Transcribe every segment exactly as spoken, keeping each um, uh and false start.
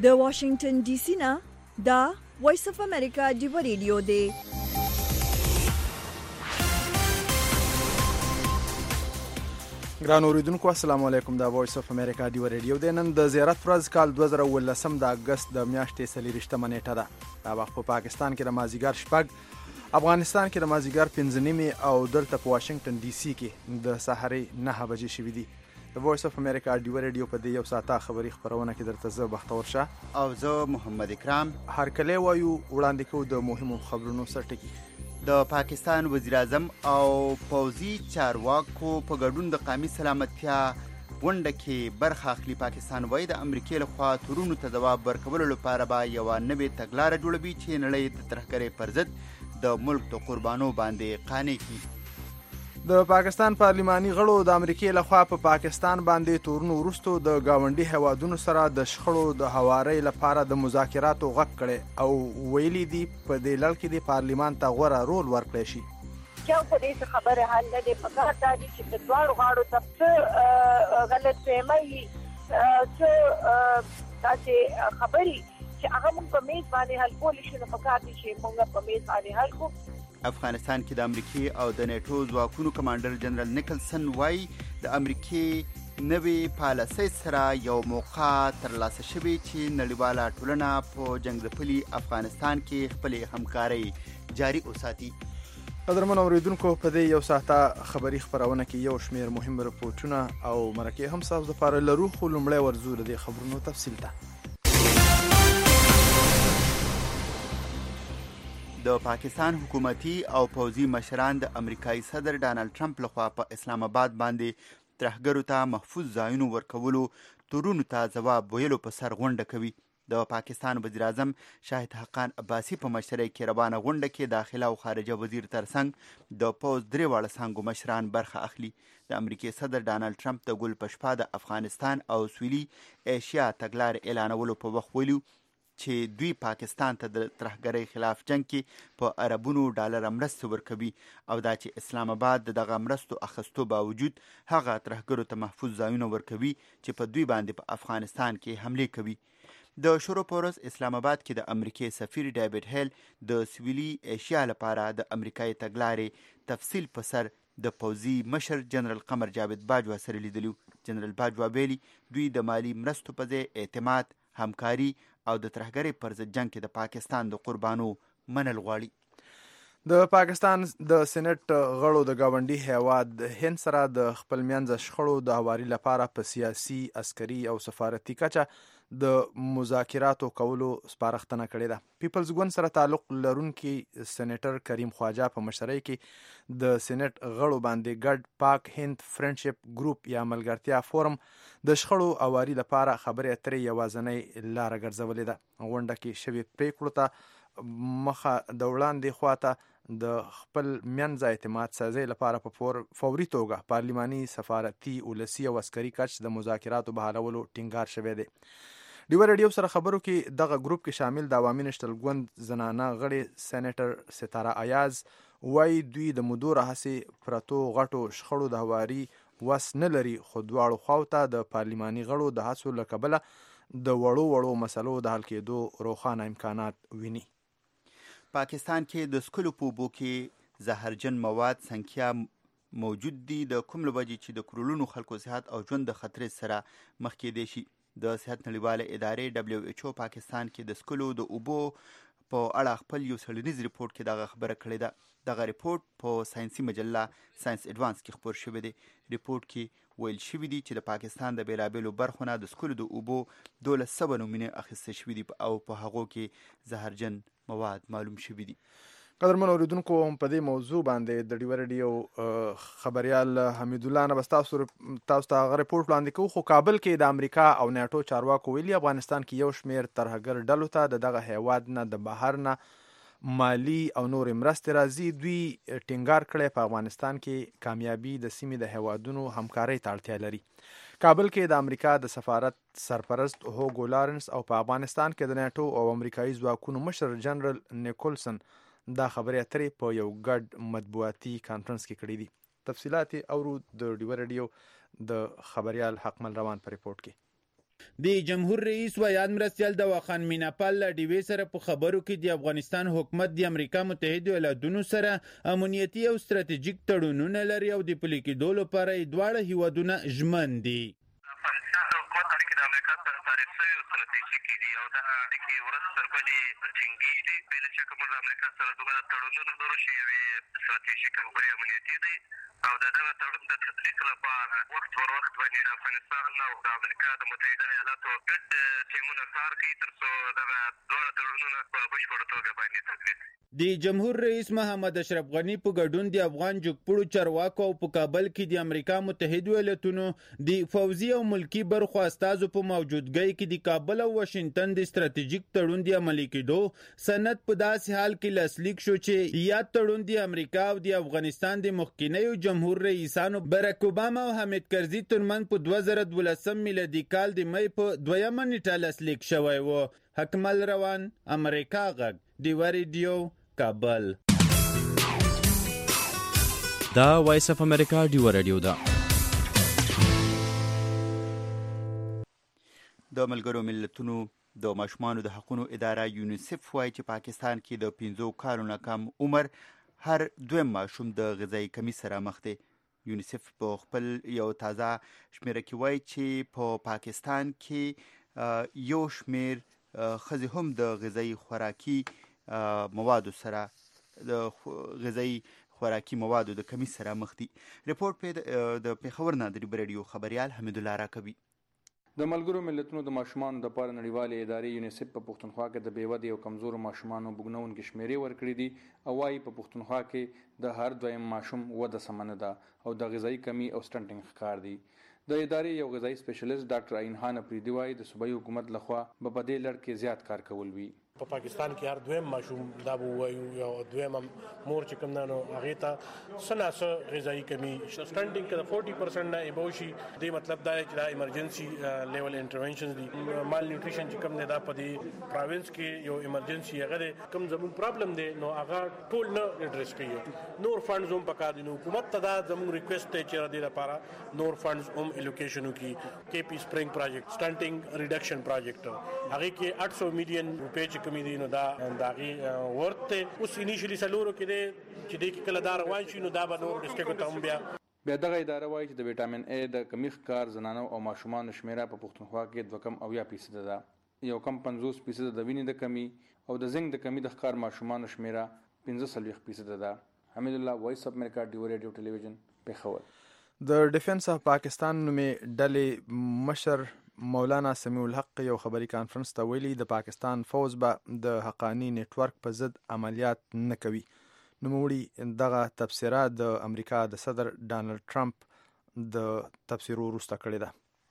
د واشنگټن ډي سي نه دا وایس اف امریکا ډیو ریډیو دی. ګران اوریدونکو السلام علیکم. دا وایس اف امریکا ډیو ریډیو دی. نن د زیارت ورځ کال دوه زره ولسم د اګست د میاشتې څلېرویشتمه نیټه ده. دا وخت په پاکستان کې د مازدیګر شپږ، افغانستان کې د مازدیګر پنځه نیمې او دلته په واشنګټن ډي سي کې د سهارې نهه بجې شوي دي. د وایس اف امریکا ډیو ریډیو په دې یو ساعته خبري خبرونه کې درته زه بختور شاه او زه محمد اکرام هرکلی وایو. وړاندې کوو د مهمو خبرونو سرټکي. د پاکستان وزیر اعظم او پوځي چارواکو په ګډون د قومي سلامتیا غونډه کې برخه اخلي. پاکستان وایي د امریکې لخوا تورونو ته ځواب ورکولو لپاره به یوه نوې تګلاره جوړوي چې نړۍ د ترهګرۍ پر ضد د ملک د قربانو باندې قانع کړي. د پاکستان پارلماني غړو د امریکې لخوا په پا پاکستان باندې تورونو وروسته د ګاونډي هیوادونو سره د شخړو د هوارۍ لپاره د مذاکراتو غږ کړی او ویلي دي په دې لړ کې د پارلمان ته غوره رول ورکړی شي. چې په دې خبره حل نه دی، په کار دا دي چې د دواړو غاړو ته څه غلطفهمي څه داسې خبرې چې هغه موږ په میز باندې حل کولی شو، نو په کار دي چې موږ په میز باندې حل کړو. افغانستان کې د امریکې او د نیټو ځواکونو کمانډر جنرال نیکلسن وایي د امریکې نوې پالیسۍ سره یو موقع ترلاسه شوې چې نړیواله ټولنه په جنګ ځپلي افغانستان کې خپلې همکارۍ جاري وساتي. قدرمن اوریدونکو په دې یو ساعته خبري خبرونه کې یو شمېر مهم رپورټونه او مرکې هم ستاسو دپاره لرو، خو لومړی ورځو د دې خبرونو تفصیل ته. د پاکستان حکومتي او پوځي مشران د امریکایي صدر ډانلډ ټرمپ لخوا په اسلام آباد باندې ترهګرو ته محفوظ ځایونو ورکولو تورونو ته ځواب ویلو په سر غونډه کوي. د پاکستان وزیر اعظم شاهد حقان عباسي په مشرۍ کې روانه غونډه کې داخله او خارجه وزیر ترڅنګ د پوځ درې واړه څانګو مشران برخه اخلي. د امریکې صدر ډانلډ ټرمپ د ګل په شپه د افغانستان او سویلي ایشیا تګلارې اعلانولو په وخت ویلي چې دوی پاکستان ته د ترهګرۍ خلاف جنگ کې په اربونو ډالر مرستې ورکوي او دا چې اسلام آباد د دغه مرستو اخیستو باوجود هغه ترهګرو ته محفوظ ځایونه ورکوي چې په دوی باندې په افغانستان کې حملې کوي. د شروع په ورځ اسلام آباد کې د امریکې سفیر ډیوډ هیل د سویلي ایشیا لپاره د امریکایي تګلارې تفصیل په سر د پوځي مشر جنرال قمر جاوید باجوا سره لیدلو. جنرال باجوا ویلي دوی د مالی مرستو په ځای اعتماد، همکاري او د ترهګرۍ پر ضد جنگ کې د پاکستان د قربانو منل غواړي. د پاکستان د سېنات غړو د ګاونډي هیواد هند سره د خپل منځ شخړو د هواري لپاره په سیاسي، عسکري او سفارتي کچه د مذاکراتو کولو سپارښتنه کړې ده. پیپلز ګوند سره تعلق لرونکي سېنیټر کریم خواجه په مشرۍ کې د سېنات غړو باندې ګډ پاک هند فرندشپ ګروپ یا ملګرتیا فورم د شخړو هواري لپاره خبرې اترې یوازینۍ لاره ګرځولې ده. غونډه کې شوې پریکړو ته مخه د وړاندې خواته د خپل منځ اعتماد سازۍ لپاره په فوري توګه پارلماني، سفارتي، ولسي او عسکري کچ د مذاکراتو بحالولو ټینګار شوی دی. ډیو ریډیو سره خبرو کې دغه ګروپ کې شامل د عوامي نشتل ګوند زنانه غړي سېنیټر ستاره ایاز وایي دوی د مودو راهیسې پرتو غټو شخړو د هواري وس نه لري، خو دواړو خواو ته د پارلماني غړو د هڅو له کبله د وړو وړو مسلو د حل کېدو روښانه امکانات ویني. پاکستان کې د سکلو په اوبو کې زهرجن مواد سنکیا موجود دي، د کوم له وجې چې د کروڑونو خلکو صحت او ژوند د خطرې سره مخ کېدی شي. د صحت نړیواله ادارې ډبلیو ایچ او پاکستان کې د سکلو د اوبو په اړه خپل یو څېړنیز ریپورټ کې دغه خبره کړې ده. دغه ریپورټ په ساینسي مجله ساینس ایډوانس کې خپور شوی دی. ریپورټ کې ویل شوي دي چې د پاکستان د بېلابېلو برخو نه د سکلو د اوبو دولس سوه نمونې اخیستل شوي دي او په هغو کې زهرجن مواد معلوم شوي دي. قدرمن اوریدونکو هم په دې موضوع باندې د ډیو ریډیو خبریال حمید الله نه بس تاسو تاسو ته هغه ریپورټ وړاندې کوو. خو کابل کې د امریکا او نیټو چارواکو ویلي افغانستان کې یو شمېر ترهګر ډلو ته د دغه هیواد نه د بهر نه مالی او نورې مرستې راځي. دوی ټینګار کړی په افغانستان کې کامیابي د سیمې د هیوادونو همکارۍ ته اړتیا لري. کابل کې د امریکا د سفارت سرپرست هوګو لارنس او په افغانستان کې د نیټو او امریکایي ځواکونو مشر جنرال نیکولسن دا خبرې اترې په یو ګډ مطبوعاتي کانفرنس کې کړي دي. تفصیلات اورو د ډیو ریډیو د خبریال حقمل روان په ریپورټ کې. د جمهور رئیس و یاد مرستیال د واخان میناپال له ډیوې سره په خبرو کې د افغانستان حکومت د امریکا متحده ایالاتونو سره امنیتي او ستراتیژیک تړونونه لري او د پلي کېدو لپاره یې دواړه هیوادونه ژمن دي. افغانستان د حکومت اړیکې د امریکا سره تعریف شوي او ستراتیژیکې دي او دا اړیکې ورځ تر بلې ټینګېږي دي. بې له شکه موږ د امریکا سره دومره تړونونه لرو چې یوې ستراتیژیک او بلې امنیتي دي او د دغه تړون د تطبیق لپاره وخت پر وخت باندې د افغانستان او د امریکا د متحده ایالاتو ګډ ټیمونه کار کوي تر څو دغه دواړه تړونونه په بشپړه توګه باندې تطبیق شي. د جمهور رئیس محمد اشرف غنی په ګډون د افغان جګپړو چارواکو او په کابل کې د امریکا متحده ایالاتونو د فوزي او ملکی برخو استازو په موجودګۍ کې د کابل او واشنگټن د ستراتیژیک تړون د عملي کېدو سند په داسې حال کې لاسلیک شو چې یاد تړون د امریکا او د افغانستان د مخکینیو جمهور رئیسانو براک اوباما او حامد کرزي ترمنځ په دوه زره دولسم میلادي کال د مې په دویمه نیټه لاسلیک شوی و. حکمل روان، امریکا غږ، ډیوه ریډیو، کابل. دا وایس اف امریکا ډیوه ریډیو ده. د ملګرو ملتونو د ماشومانو د حقوقو اداره یونیسف وایي چې پاکستان کې د پنځو کالو نه کم عمر هر دویم ماشوم د غذایي کمی سره مخ دی. یونیسف په خپل یو تازه شمیره کې وایي چې په پا پاکستان کې یو شمیر ښځې هم د غذایي خوراکي موادو سره د غذایي خوراکي موادو د کمی سره مخ دي. رپورټ په د پیښور نه د ډیوه ریډیو خبريال حمید الله راکوي. د ملګرو ملتونو د ماشومانو د لپاره نړیوالې ادارې یونیسف په پښتونخوا کې د بیودې او کمزورو ماشومانو بوږنونکې شمیرې ورکړي دي او وايي په پښتونخوا کې د هر دویم ماشوم وده سمنه ده او د غذایي کمی او سټنټینګ ښکار دي. د ادارې یو غذایي سپیشلیست ډاکټر عینخان افریدي وايي د صوبایي حکومت لخوا په بدې لړ کې زیات کار کول وي. په پاکستان کې هر دویم ماشوم دا به وایو یو دویم مور چې کوم نه هغه ته سناسه غذایی کمی سټنډینګ کې د چالیس پرسنټ نه ایبوشي دی. مطلب دا چې دا ایمرجنسي لیول انټرونشنز دي. مال نیوټریشن چې کوم نه دا په دې پروینس کې یو ایمرجنسي هغه کوم زمون پرابلم دی نو هغه ټول نه اډریس کوي. نور فندز هم پکار دي. حکومت ته دا زمون ریکوست ته چې را دي لپاره نور فندز هم الوکیشن وکي. کې پی سپرینګ پروجیکټ سټنټینګ ریډکشن پروجیکټ هغه کې آठ سو میلیون روپے کمی دي نو دا داغي ورته اوس انیشلی سلورو کې دي چې د کله دار روان شي نو دا به نور ډیسټریکټ ته هم بیا بیا دغه اداره وایي چې د وټامین ای د کمی ښکار زنانو او ماشومانو شمیره په پښتونخوا کې دوه کم اویا فیصد ده. یو کم پنځوس فیصد د وینې د کمی او د زنګ د کمی د ښکار ماشومانو شمیره پنځه څلوېښت فیصد ده. حمید الله، وایس اف امریکا، ډیوه ریډیو ټلویزیون، پیښور. د ډیفنس اف پاکستان نومې ډلې مشر مولانا سمیع الحق یو خبري کانفرنس ته ویلي د پاکستان فوز به د حقانی نیټ ورک په ضد عملیات نه کوي. نوموړي دغه تبصره د امریکا د صدر ډانلډ ټرمپ د تبصرو وروسته کړې ده.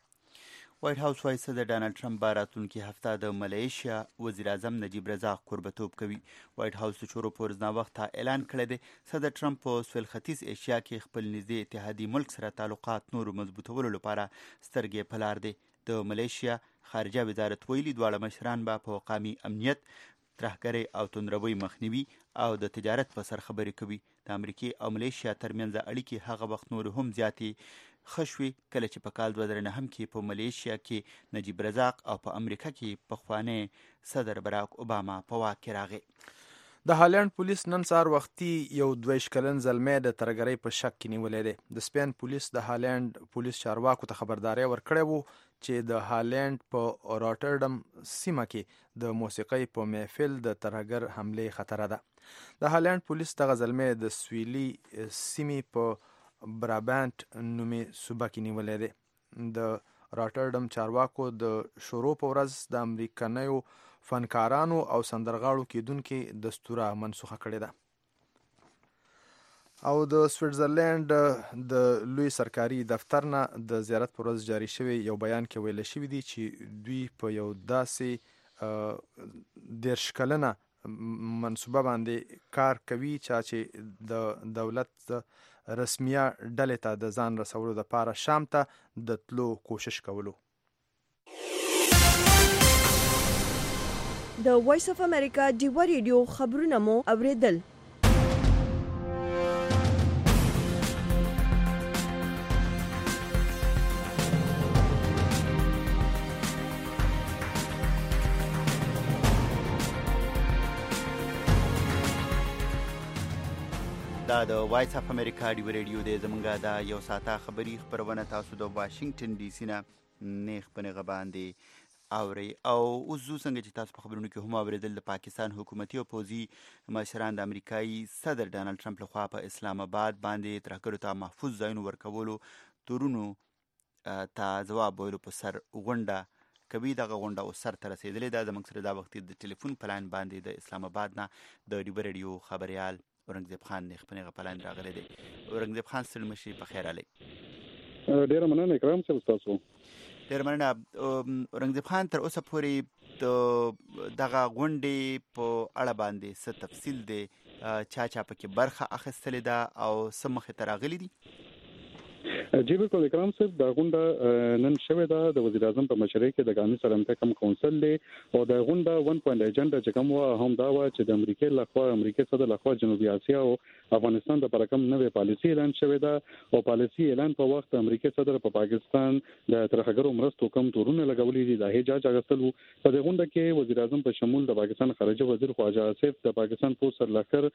وایټ هاوس وایي صدر ډانلډ ټرمپ به راتلونکي هفته د ملیشیا وزیر اعظم نجیب رزاق کوربتوب کوي. وایټ هاوس د چورو په ورځ ناوخته اعلان کړی دی صدر ټرمپ په سویل ختیځ ایشیا کې خپل نږدې اتحادي ملک سره تعلقات نورو مضبوطولو لپاره سترګې په لار دی. د ملیشیا خارجه وزارت ویلي دواړه مشران به په قومي امنیت، ترهګرۍ او توندروي مخنیوي او د تجارت په سر خبرې کوي. د امریکې او ملیشیا ترمنځ اړیکې هغه وخت نور هم زیاتې ښه شوې کله چې په کال دوه زره نهم کې په ملیشیا کې نجیب رزاق او په امریکا کې پخوانی صدر براک اوباما په واک کې راغی. د هالند پولیس نن سهار وختي یو دویش کلن زلمی د ترهګرۍ په شک کې نیولی دی. د سپین پولیس د هالند پولیس چارواکو ته خبرداری ورکړی وو چې د هالند په راټرډم سیمه کې د موسیقۍ په محفل د ترهګر حملې خطر ده. د هالند پولیس دغه زلمی د سویلي سیمې په برابانت نومې صوبه کې نیولی دی. د راټرډم چارواکو د شروع په ورځ د امریکنیو فنکارانو او سندرغاړو کېدونکي دستوره منسوخه کړې ده. او د سویټزرلند د لوی سرکاري دفتر نه د زیارت پر ورځ جاری شوی یو بیان کې ویل شوی دی چې دوی په یو داسې دېرش کلنه منصوبه باندې کار کوي چې د دولت رسمیه ډلې ته د ځان رسولو لپاره شام ته د تلو کوشش کولو. د وایس اف امریکا ډیوه ریډیو خبرونه مو اوریدل. دا د وایس اف امریکا ډیو ریډیو دی. زمونږ دا یو ساعته خبري خبرونه تاسو د واشنگټن ډي سي نه نیغ په نیغه باندې اورئ. او اوس زو څنګه چې تاسو په خبرونو کې هم اورېدل، د پاکستان حکومتي او پوځي مشران د امریکایي صدر ډانلډ ټرمپ لخوا په اسلام آباد باندې ترهګرو ته محفوظ ځایونو ورکولو تورونو ته ځواب ویلو په سر غونډه کوي. دغه غونډه اوس سر ته رسېدلې ده. زموږ سره دا وخت د ټلیفون په لاین باندې د اسلام آباد نه د ډیو ریډیو خبریال اورنګزیب خان نیغ په نیغه په لاین راغلی دی. اورنګزیب خان ستړي مه شئ، په خیر راغلی. ډېره مننه اکرام صاحب ستاسو. ډېره مننه اورنګزیب خان. تر اوسه پورې د دغه غونډې په اړه باندې څه تفصیل دی؟ چا چا پکې برخه اخیستلې ده او څه مخې ته راغلي دي؟ جی بالکل اکرام صاحب، دا غونډه نن شوې ده د وزیر اعظم په مشرۍ کې د قومي سلامتیا کم کونسل دی. او د غونډه ون پوینټ ایجنډا چې کوم و هم دا و چې د امریکا لخوا امریکا صدر لخوا جنوبي اسیا او افغانستان د پر کوم نوې پالیسي اعلان شوې ده. او پالیسي اعلان په وخت امریکا صدر په پاکستان د ترهګرو مرستو کم تورونه لګولې دي. د هجاج اغستلو په دې غونډه کې وزیر اعظم په شمول د پاکستان خارجه وزیر خواجه آصف، د پاکستان پولیس سرلښکر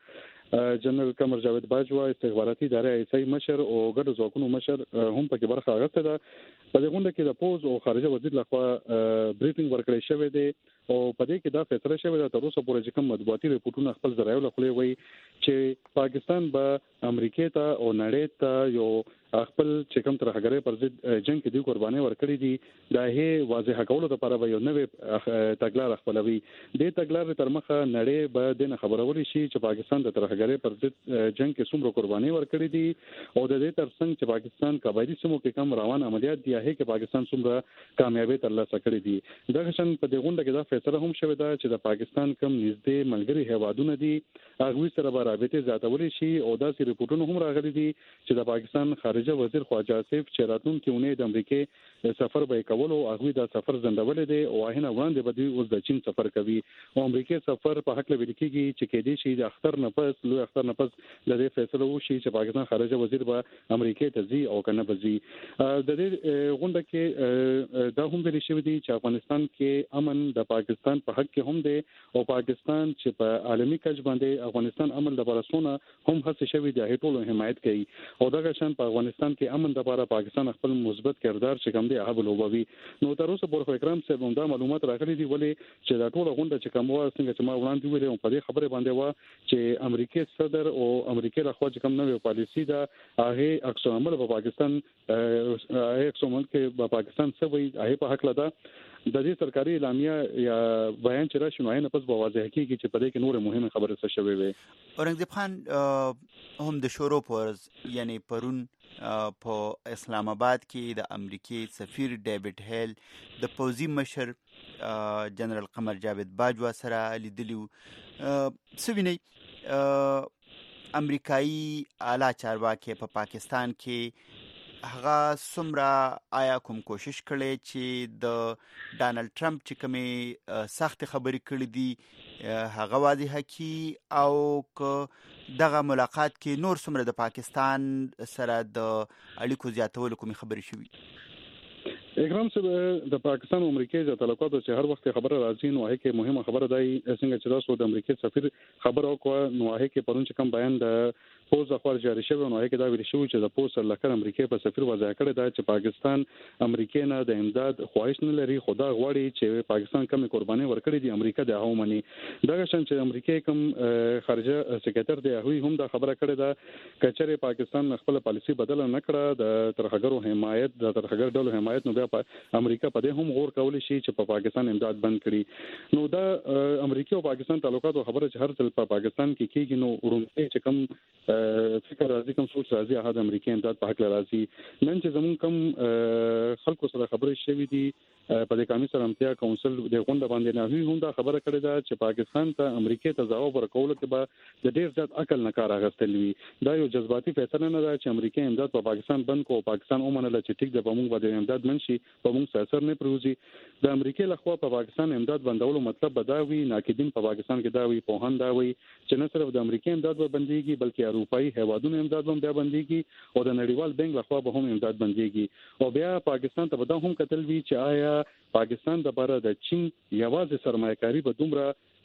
جنرال قمر جاوید باجوا، استخباراتي ادارې ایسای مشر او ګډ ځواکونو مشر هم پکې برخه اخیسته ده. په دې غونډه کې د پوز او خارجه وزیر لخوا بریفینګ ورکړی شوی دی. او په دې کې دا فیصله شوې ده تر اوسه پورې چې کوم مطبوعاتي ریپورتونه خپل ذرایعو له خولې وایي چې پاکستان به امریکا ته او نړۍ ته یو خپل چې کوم ترهګرۍ پر ضد جنگ کې دی قرباني ورکړي دي، دا هي واضح کولو لپاره به یو نوې تګلار خپلوي. دې تګلار تر مخه نړۍ به د خبرولې شي چې پاکستان د ترهګرۍ پر ضد جنگ کې څومره قرباني ورکړي دي او د دې ترڅنګ چې پاکستان قبایلی سیمو کې کوم روان عملیات دي هغه کې پاکستان څومره کامیابی ترلاسه کړې دي. دا شان په دې غونډه کې دا فیصله هم شوې ده چې د پاکستان کوم نږدې ملګري هیوادونه دي هغه سره به رابطه زیاتول شي. او دا سری ریپورتونه هم راغلي دي چې د پاکستان خارجه وزیر خواجه آصف چې راتلونکي اونۍ د امریکا سفر به کول او هغه دا سفر ځنډول دي او هغه وړاندې به دوی اوس د چین سفر کوي. او امریکا سفر په حق لوي کېږي چې کې دي شي د اختر نه پس لوی اختر نه پس د دې فیصله وشي چې پاکستان خارجه وزیر به امریکا ته ځي او کنه به ځي. د دې غونډه کې دا هم ویل شوی دی چې افغانستان کې امن د پاکستان په حق کې هم دی او پاکستان چې په عالمي کچ باندې افغانستان امن د برسونه هم هڅه شوی دی ټولو حمایت کوي. او دا شان په افغانستان کې امن د لپاره پاکستان خپل مثبت کردار چې کوم دی هغه لوبوي. نو تر اوسه پورې اکرام صاحب هم دا معلومات راغلي دي ولې چې دا ټول غونډه چې کوم و څنګه چې ما وړاندې ویل په دې خبره باندې و چې امریکا صدر او امریکا له خوا چې کوم نوې پالیسي ده هغه عکس العمل په پاکستان هغه عکس العمل کې په پاکستان څه وایي هغه په حق لده د دې سرکاري اعلامیه یا بیان چې راشي نو نه پس به واضح کیږي چې په دې کې نور مهمه خبره څه شوي وي. اورنګزیب خان هم د شورو پرز یعنی پرون په اسلام آباد کې د امریکای سفیر ډیوډ هیل د پوځي مشر جنرال قمر جاوید باجوا سره لیدلی سویني امریکایي اعلی چارواکي په پاکستان کې هغه څومره آیا کوم کوشش کړي چې د ډانلډ ټرمپ چې کومې سخت خبرې کړې دي هغه واضح کی او دغه ملاقات کې نور څومره د پاکستان سره د اړیکو زیاتولو کومې خبرې شوې؟ اکرام صاحب د پاکستان او امریکا د تعلقاتو چې هر وخت خبره راځي نو هغه کې مهمه خبره دی څنګه چې تاسو د امریکا سفیر خبر او کو نو هغه کې پرون چې کوم بیان د پوز اخبار جاری شوی نو هغه کې دا ویل شوی چې د پوز سرلښکر امریکا په سفیر وضع کړی دا چې پاکستان امریکا نه د امداد خواهش نه لري خدا غواړي چې پاکستان کوم قرباني ورکړي دي امریکا د هغه مني. دا شان چې امریکا کوم خارجه سکرټر دی هغه هم دا خبره کړې ده کچره پاکستان خپل پالیسی بدل نه کړه د ترهګرو حمایت د ترهګر ډول حمایت نو بیا امریکا په دې هم غور کولی شي چې په پاکستان امداد بند کړي. نو دا امریکا او پاکستان تعلقاتو خبره چې هر ځل په پاکستان کې کېږي نو ورونې چې کوم فکر راځي کوم سوچ راځي هغه د امریکا امداد په حق راځي. نن چې زمون کوم خلکو سره خبرې شوې دي په د قومي سلامتیا کونسل د غونډه باندې نه هم دا خبره کړې ده چې پاکستان ته امریکا ته ځواب ورکول کې به د ډیر زیات عقل نه کار اخیستل وي. دا یو جذباتي فیصله نه ده چې امریکا امداد په پاکستان بند کو پاکستان ومنل چې ټیک د بمونږ باندې امداد منشي په موږ اثر نه پروزي. د امریکا لخوا په پاکستان امداد بندولو مطلب بداوي ناقدین په پاکستان کې دا وی په هان دا وی چې نه صرف د امریکا امداد به بنديږي بلکې اروپאי هیوادونو امداد هم بیا بنديږي او د نړیوال بانک لخوا به هم امداد بنديږي او بیا پاکستان ته به دا هم کتل وی چې آیا پاکستان د باره د چین یوازې سرمایه‌کاري به دومره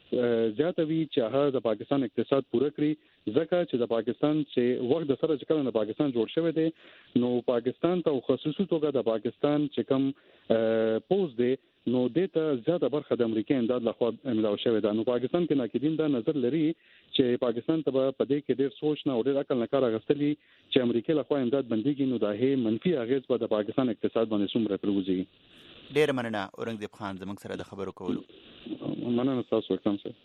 زیاته وی چې هغه د پاکستان اقتصاد پوره کړي ځکه چې د پاکستان چې وخت د سره چې کله د پاکستان جوړ شوی دی نو پاکستان ته خصوصي توګه د پاکستان چې کوم پوز دی نو دته زیاته برخه د امریکای امداد لخوا املاو شوی ده. نو پاکستان کې ناقدین دا نظر لري چې پاکستان ته په دې کې ډېر سوچ نه او ډېر عقل نه کار اخیستلی چې امریکای لخوا امداد بنديږي نو دا هي منفي اغیز په د پاکستان اقتصاد باندې څومره پروزي. ډېر مننه اورنګزیب خان زموږ سره د خبرو کولو. مننه تاسو وختم سره.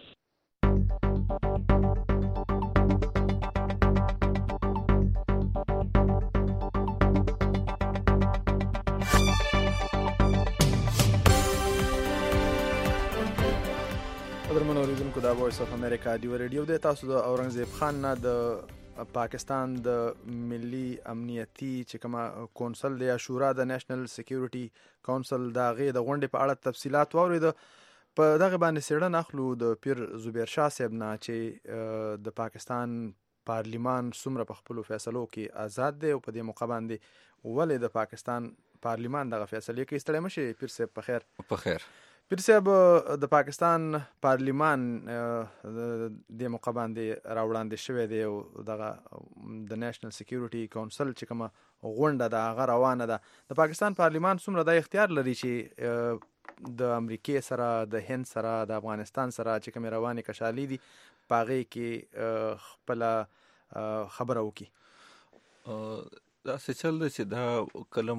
قدرمنو اوریدونکو دا وایس اف امریکا دی ریډیو دی. تاسو د اورنګزیب خان نه د پاکستان د ملي امنیتي چې کومه کونسل دی شورا د نېشنل سکیورټي کونسل دا غي د غونډې په اړه تفصيلات واورید. په دغه باندې سیړن اخلو د پیر زبیر شاه صاحب نه چې د پاکستان پارلیمان څومره په خپل فیصلو کې آزاد دی او په دې موقع باندې ولې د پاکستان پارلیمان دغه فیصله کوي. ستړی مشه پیر صاحب په خیر. په خیر. پیر صاحب د پاکستان پارلیمان د موقع باندې راوړاندې شوی دی او دغه د نېشنل سکیورټي کونسل چې کومه غونډه ده هغه روانه ده. د پاکستان پارلیمان څومره د اختیار لري چې د امریکای سره د هند سره د افغانستان سره چې کومه رواني کشالي دي پاغي کې خپل خبره وکي. دا څه چل دی چې دا کله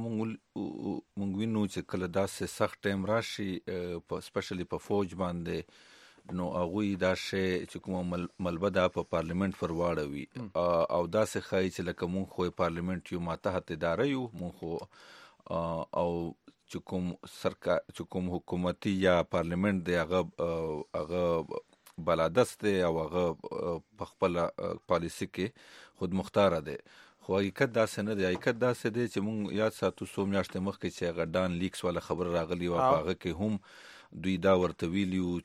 مونږ وینو چې کله داسې سخت ټایم راشي په سپیشلی په فوج باندې نو هغوی دا شی چې کومه ملبه ده په پارلیمنت پر واړوي او داسې ښایي چې لکه مونږ خو پارلیمنت یو ماتحت اداره یو مونږ خو او چې کوم سرکار چې کوم حکومتي یا پارلیمنت دی هغه هغه بلادست دی او هغه په خپل پالیسي کې خود مختاره دی. خو حقیقت داسې نه دی. حقیقت داسې دی چې مونږ یاد ساتو څو میاشتې مخکې چې هغه ډان لیکس والا خبر راغلی و په هغه کې هم دوی دا ورته ویلي وو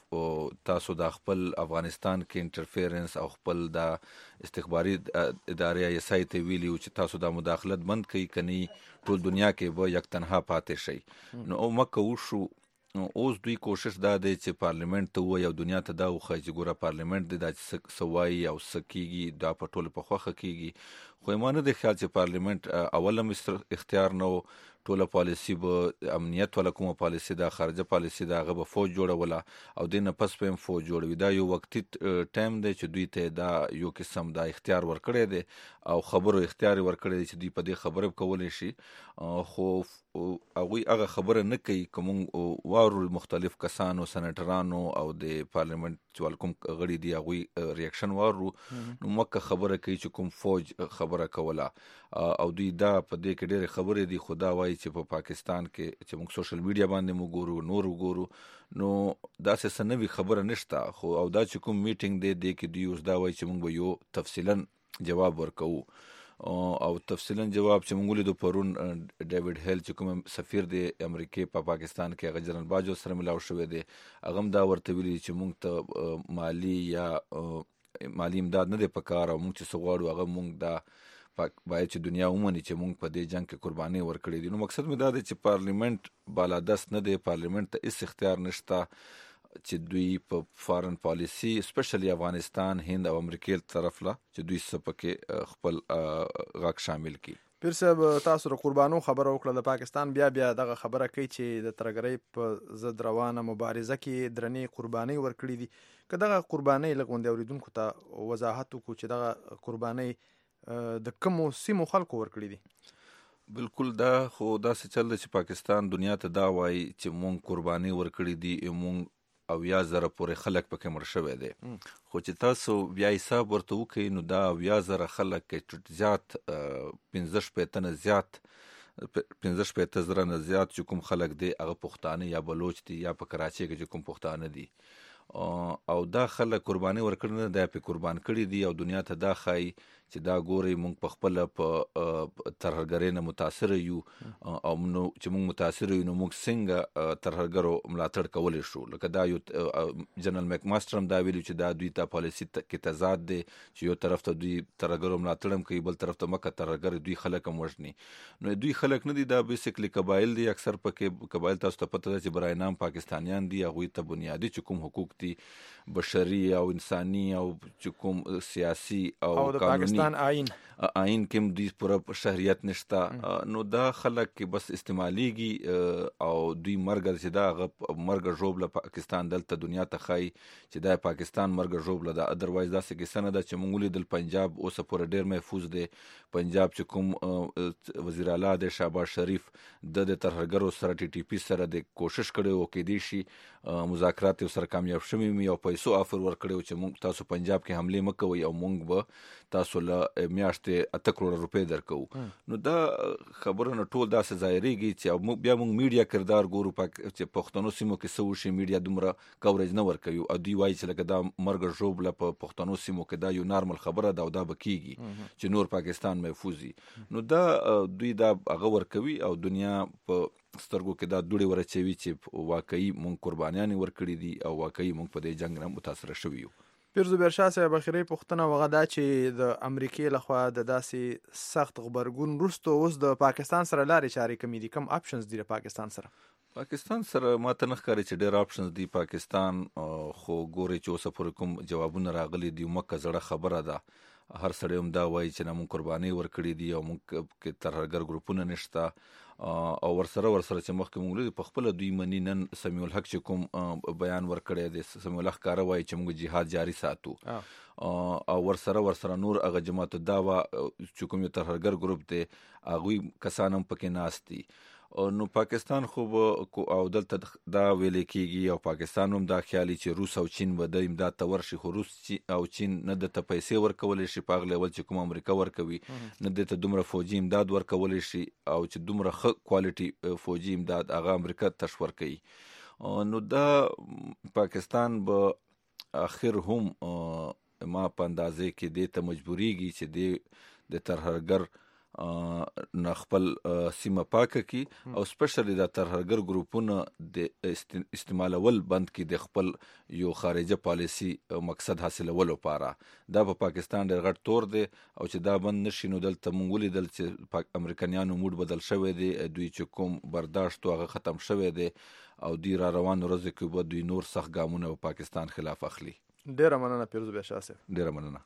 چې تاسو د خپل افغانستان کې انټرفیرنس او خپل د استخباري ادارې آی اس آی ته ویلي وو چې تاسو د مداخلت بند کړئ کني ټول دنیا کې به یک تنها پاتې شي. نو مکه وشو. اوس دوی کوشش دا دی چې پارلیمنت ته وایي او دنیا ته دا وښایي چې ګوره پارلیمنت دی دا چې څه وایي او څه کېږي دا په ټولو په خوښه کېږي. خو ما نه دی خیال چې پارلیمنت اول هم اختیار نه و. ټوله پالیسي به امنیت والا کومه پالیسي ده خارجه پالیسي ده هغه به فوج جوړوله او دې نه پس به هم فوج جوړوي. دا یو وقتي ټایم دی چې دوی ته دا یو قسم دا اختیار ورکړی دی او خبرو اختیار ورکړی دی چې دوی په دې خبره کولی شي. خو هغوی هغه خبره نه کوي که مونږ وارو مختلف کسانو سنټرانو او د پارلیمنت چې کوم غړي دي هغوی ریاکشن وارو نو مکه خبره کوي چې کوم فوج خبره کوله او دوی دا په دې کې ډېرې خبرې دي. خو دا وایي چې په پاکستان کې چې موږ سوشل میډیا باندې موږ ګورو نور وګورو نو داسې څه نوي خبره نشته. خو او دا چې کوم میټینګ دی دې کې دوی اوس دا وایي چې موږ به یو تفصیلا جواب ورکوو او تفصیلا جواب چې موږ لیدو پرون ډیوډ هیل چې کوم سفیر دی امریکای په پاکستان کې هغه جنرال باجو سره ملاو شوی دی هغه هم دا ورته ویلي چې موږ ته مالی یا مالی امداد نه دی پکار او موږ چې څه غواړو هغه موږ دا باید چې دنیا ومني چې موږ په دې جنگ کې قرباني ورکړې دي. نو مقصد مې دا دی چې پارلیمنت بالادست نه دی. پارلیمنت ته هیڅ اختیار نشته چې دوی په فارن پالیسي سپیشلی افغانستان هند او امریکای طرف لا چې دوی څه پکې خپل غاک شامل کړي. پیر صاحب تاسو د قربانو خبره وکړه. د پاکستان بیا بیا دغه خبره کوي چې د ترګرۍ په ضد روانه مبارزه کې درنې قرباني ورکړي دي. که دغه قرباني لغوندې اوریدونکو ته وضاحت وکړو چې دغه قرباني د کومو سیمو خلکو ورکړي دي. بالکل دا خو داسې چل دی چې پاکستان دنیا ته دا وایي چې مونږ قرباني ورکړي دي مونږ اویا زره پورې خلک پکې مړ شوی دی. خو چې تاسو بیا حساب ورته وکړئ نو دا اویا زره خلک کې زیات پنځه شپېته نه زیات پنځه شپېته زره نه زیات چې کوم خلک دی هغه پښتانه یا بلوچ دي یا په کراچۍ کې چې کوم پښتانه دي او دا خلک قرباني ورکړي نه دی پې قربان کړي دي او دنیا ته دا ښایي چې دا ګوري مونږ په خپل په ترهګرۍ نه متاثر یو او نو چې مونږ متاثر یو نو مونږ څنګه ترهګرو ملاتړ کولی شو. لکه دا یو جنرال میک ماستر هم دا ویلي چې دا دوی ته پالیسي کې تضاد دی چې یو طرف ته دوی ترهګرو ملاتړ هم کوي، بل طرف ته مکه ترهګر دوی خلک هم وژني. نو دوی خلک نه دي، دا بیسیکلی قبایل دي. اکثر پکې قبایل تاسو ته پته ده چې برای نام پاکستانیان دي، هغوی ته بنیادي چې کوم حقوق دي بشري او انساني او چې کوم سیاسي او قانوني، او د پاکستان آئین آئین کې دوی پوره شهریت نشته. نو دا خلک کې بس استعمالیږي او دوی مرګ چې دا مرګ ژوبله پاکستان دلته دنیا ته ښایي چې دا پاکستان مرګ ژوبله ده. ادروایز داسې کیسه نه ده چې موږ ولیدل پنجاب اوسه پورې ډېر محفوظ دی. پنجاب چې کوم وزیر اعلی دی شهباز شریف، د د ترهګرو سره ټي ټي پي سره د کوشش کړی و کېدی شي مذاکرات یې سره کامیاب شوي وي او پیسو آفر ورکړی و چې موږ تاسو پنجاب کې حملې مه کوئ او موږ به تاسو له میاشتې اته کروڑه روپۍ درکوو. نو دا خبره نه ټول داسې ظاهرېږي چې بیا موږ میډیا کردار ګورو چې پښتنو سیمو کې څه وشي، میډیا دومره کوریج نه ورکوي او دوی وایي چې لکه دا مرګ ژوبله په پښتنو سیمو کې دا یو نارمل خبره ده او دا به کېږي چې نور پاکستان محفوظ وي. نو دا دوی دا هغه ورکوي او دنیا په سترګو کې دا دوړې ورچوي چې واقعي مونږ قربانیانې ورکړي دي او واقعي مونږ په دې جنګ نه متاثره شوي یو. پیرزو بیرشاه صاحب، اخري پوښتنه وغه دا چې د امریکې لخوا د داسې سخت غبرګون وروسته اوس د پاکستان سره لارې چارې کمې دي، کم آپشنز دي د پاکستان سره؟ پاکستان سره ماته نه ښکاري چې ډېر آپشنز دي. پاکستان خو ګوري چې اوسه پورې کوم جوابونه راغلي دي مکه زړه خبره ده. هر سړی هم دا وایي چې نه مونږ قربانۍ ورکړي دي او مونږ کې ترهګر ګروپونه نشته او ورسره ورسره چې مخکې مونږ لري په خپله دوی مني. نن سمیع الحق چې کوم بیان ورکړی دی، سمیع الحق ښکاره وایي چې مونږ جهاد جاري ساتو او ورسره ورسره نور هغه جماعت الدعوه چې کوم یو ترهګر ګروپ دی هغوی کسان هم پکې ناست دي. نو پاکستان خو او دلته دا ویلې کېږي او پاکستان هم دا خیالي چې روس او چین به د امداد ته ورشي، خو روس او چین نه د ته پیسې ورکولی شي په هغه لیول چې کوم امریکا ورکوي، نه د ته دومره فوجي امداد ورکولی شي او چې دومره ښه کوالټي فوجي امداد هغه امریکا تش ورکوي. نو دا پاکستان به اخر هم ما په اندازې کې دې ته مجبوریږي چې دې د ترهګر نه خپل سیمه پاکه کی او سپیشلی دا ترهګر ګروپونه د استعمالول بند کی د خپل یو خارجه پالیسی مقصد حاصلولو لپاره. دا په پاکستان ډېر غټ تور دی او چې دا بند نشي نو دلته مونږ ولیدل چې امریکایانو موډ بدل شوی دی، دوی چې کوم برداشت هغه ختم شوی دی او دوی را روان ورځ کې به دوی نور سخت ګامونه په پاکستان خلاف اخلي. ډېره مننه پیرزو بیرشاه صاحب. ډېره مننه.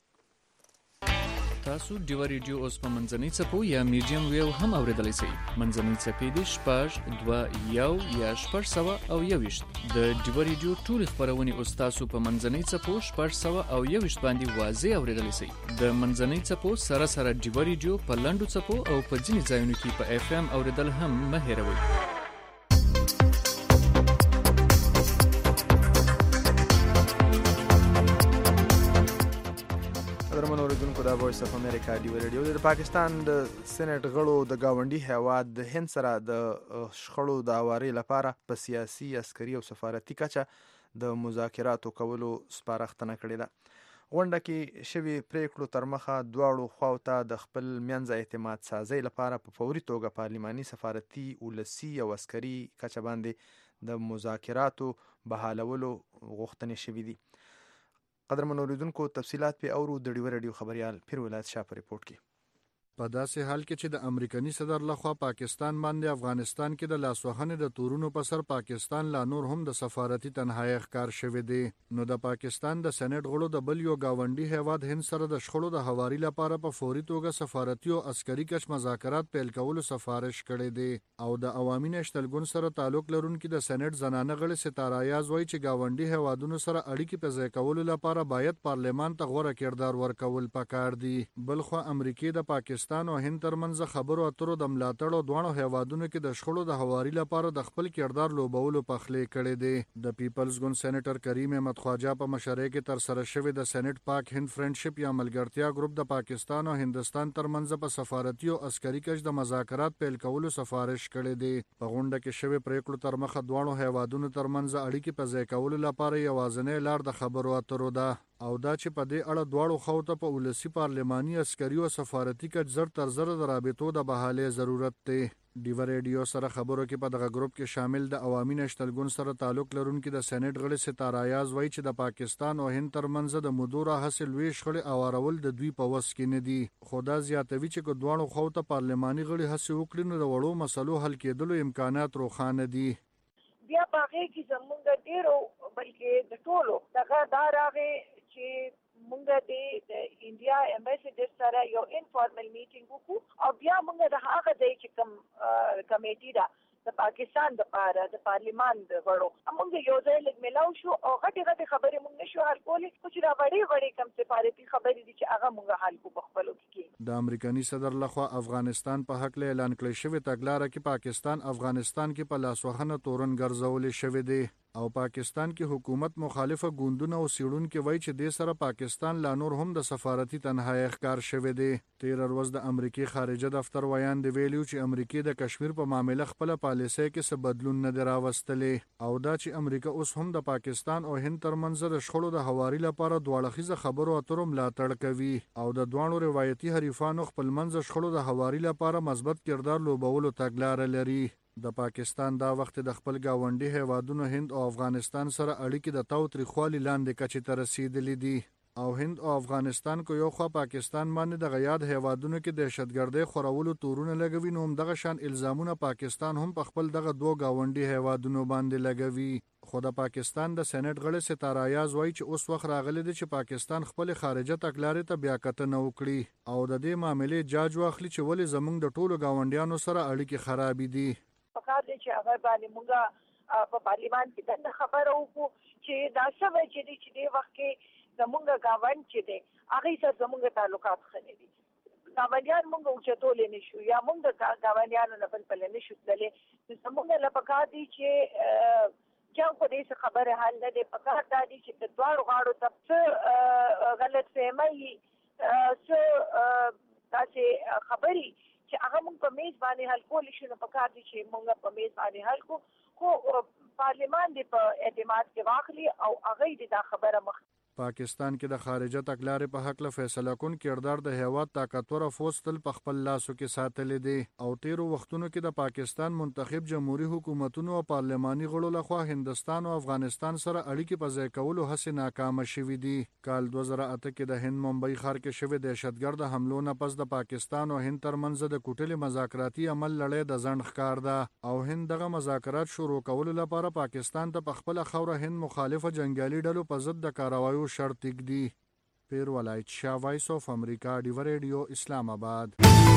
تاسو ډیو ریډیو اوس په منځنۍ څپو یا میډیم ویو هم اوریدلی شئ. منځنۍ څپې دي شپږ دوه یو یا شپږ سوه او یوویشت. د ډیو ریډیو ټولې خپرونې اوس تاسو په منځنۍ څپو شپږ سوه او یوویشت باندې واضح اوریدلی شئ. د منځنۍ څپو سره سره ډیو ریډیو په لنډو څپو او په ځینې ځایونو کې په اف ام اوریدل هم مه هیروئ. دا وایس اف امریکا ډیو ریډیو د پاکستان د سېنات غړو د گاونډي هیواد د هند سره د شخړو د هواري لپاره په سیاسي، عسکري او سفارتي کچه د مذاکراتو کولو سپارښتنه کړې ده. غونډه کې شوي پریکړو تر مخه دواړو خواو ته د خپل منځ اعتماد سازۍ لپاره په فوري توګه پارلماني، سفارتي، ولسي او عسکري کچه باندې د مذاکراتو بحالولو غوښتنې شوي دي. قدرمن اوریدونکو، تفصیلات په اورو د ډیو ریډیو خبريال پیر ولایت شاه په ریپورت کې. په داسې حال کې چې د امریکایي صدر لخوا پاکستان باندې افغانستان کې د لاسوهنې د تورونو په سر پاکستان لا نور هم د سفارتي تنهایی ښکار شوی دی، نو د پاکستان د سېنات غړو د بل یو گاونډي هیواد هند سره د شخړو د هواري لپاره په فوري توګه سفارتي او عسکري کچ مذاکرات پیل کولو سفارش کړی دی او د عوامي نېشنل ګوند سره تعلق لرونکي د سېنات زنانه غړي ستاره یاز وایي چې گاونډي هیوادونو سره اړیکې په ځای کولو لپاره باید پارلمان ته غوره کردار ورکول پکار دي. بلخو امریکای د پاکستان او هند ترمنځ خبرو اترو د ملاتړ او دوه هیوادونو کې د شخړو د هواري لپاره د خپل کردار لوبولو په خلې کړي دي. د پیپلز ګوند سېنیټر کریم احمد خواجه په مشرۍ کې تر سره شوی د سېنات پاک هند فرندشپ یا ملګرتیا ګروپ د پاکستان او هندستان ترمنځ په سفارتي او عسکري کچ د مذاکرات پیل کولو سفارش کړي دي. په غونډه کې شوی پریکړو تر مخه دوه هیوادونو ترمنځ اړیکې په ځای کولو لپاره یوازینۍ لار د خبرو اترو ده. او دا چې په دې اړه دواړو خواو ته په ولسی پارلماني عسکري او سفارتي کچ زر تر زر د رابطو د بحالې ضرورت دی. ډیو ریډیو سره خبرو کې په دغه ګروپ کې شامل د عوامي نشتلګون سره تعلق لرونکي د سېنات غړي ستاره یاز وایي چې د پاکستان او هند ترمنځ د مدوره حاصل وی شخړې اوارول د دوی په وس کې نه دي. خدا زیاتوي چې کو دواړو خواو ته پارلماني غړي هڅه وکړي نو د وړو مسلو حل کېدلو امکانات روښانه دي. بیا باغې کې زمونږ ډیرو بلکې د ټولو دغه دارغه چې مونږ د انډیا امبیسډر سره یو انفارمل میټینګ وکړو او بیا مونږ د هغه ځای چې کوم کمیټي دا د پاکستان د پاره د پارلیمان د غړو مونږ یو ځای لګ ملاو شو او غټي غټي خبرې مونږ نشو حل کولای خو چې دا وړي وړي کوم سفارتي خبرې دي چې هغه مونږ حل کو بخپلو کې. د امریکایي صدر لخوا افغانستان په حق له اعلان کړی شوی تګلارې کې پاکستان افغانستان کې په لاسوهنه تورن ګرځول شوی دی او پاکستان کې حکومت مخالفه ګوندونه او سیړون کې وایي چې د سره پاکستان لا نور هم د سفارتي تنهایی ښکار شوی دی. تیر ورځ د امریکای خارجه دفتر ویان دی ویلو چې امریکای د کشمیر په معاملې خپل پالیسۍ کې څه بدلون نه راوستلې او دا چې امریکا اوس هم د پاکستان او هند ترمنځ د شخړو د هواري لپاره دواړه خبرو اترو ملاتړ کوي او د دوه روایتي حریفانو خپل منځ شخړو د هواري لپاره مثبت کردار لوبولو تګلارې لري. د پاکستان دا وخت د خپل گاونډي هیوادونو هند او افغانستان سره اړیکې د تاو تریخوالي لاندې کچې ته رسیدلې دي او هند او افغانستان کو یو خوا پاکستان باندې د غیاد هیوادونو کې دهشتګردۍ خورولو تورونه لګوي نو دغه شان الزامونه پاکستان هم په خپل دغه دوه گاونډي هیوادونو باندې لګوي. خو د پاکستان د سېنات غړي ستاره یاز وایي چې اوس وخت راغلی دی چې پاکستان خپل خارجه تګلارې ته بیا کتنه وکړي او د دې معاملې جاج واخلي چې ولې زمونږ د ټولو گاونډیانو سره اړیکې خرابې دي. پکار دی چې هغه باندې مونږه په پارلیمان کې د خبرو وکړو چې دا څه چې دی چې د وخت کې زمونږ گاوند چې دی هغه سره زمونږ تعلقات خني دي گاونډیان مونږ اوچتول نه شو یا مونږ د گاونډیانو نه بل بل نه شو دلې زمونږ له پکار دی چې جنگ په دې خبره حل نه دی پکار دی چې د دوه غاړو ته غلط فهمي څه تاسو خبري چې هغه مونږ په میز باندې حل کول شي نو پکار دي چې مونږ په میز باندې حل کو خو پارلیمان دی په اعتماد کې واخلي او هغه دې دا خبره مخ. پاکستان کې د خارجه تګلارې په حق له فیصله کون کردار د هیواد طاقتور فوج تل په خپل لاسو کې ساتلې دي او تیرو وختونو کې د پاکستان منتخب جمهوریت حکومتونو او پارلماني غړو لخوا هندستان او افغانستان سره اړیکې په ځای کولو هڅې ناکامه شوې دي. کال دوه زره اته کې د هند ممبئی ښار کې شوې دهشتګرد حملو نه پس د پاکستان او هند ترمنځ د کوټلې مذاکراتي عمل لړۍ د ځنډ ښکار ده او هند دغه مذاکرات شروع کولو لپاره پاکستان ته په خپل خوره هند مخالفه جنگیالي ډلو په ضد د کاروایو شرط دی. پیر ولایت شاه وایس اف امریکا ډیو ریډیو اسلام آباد.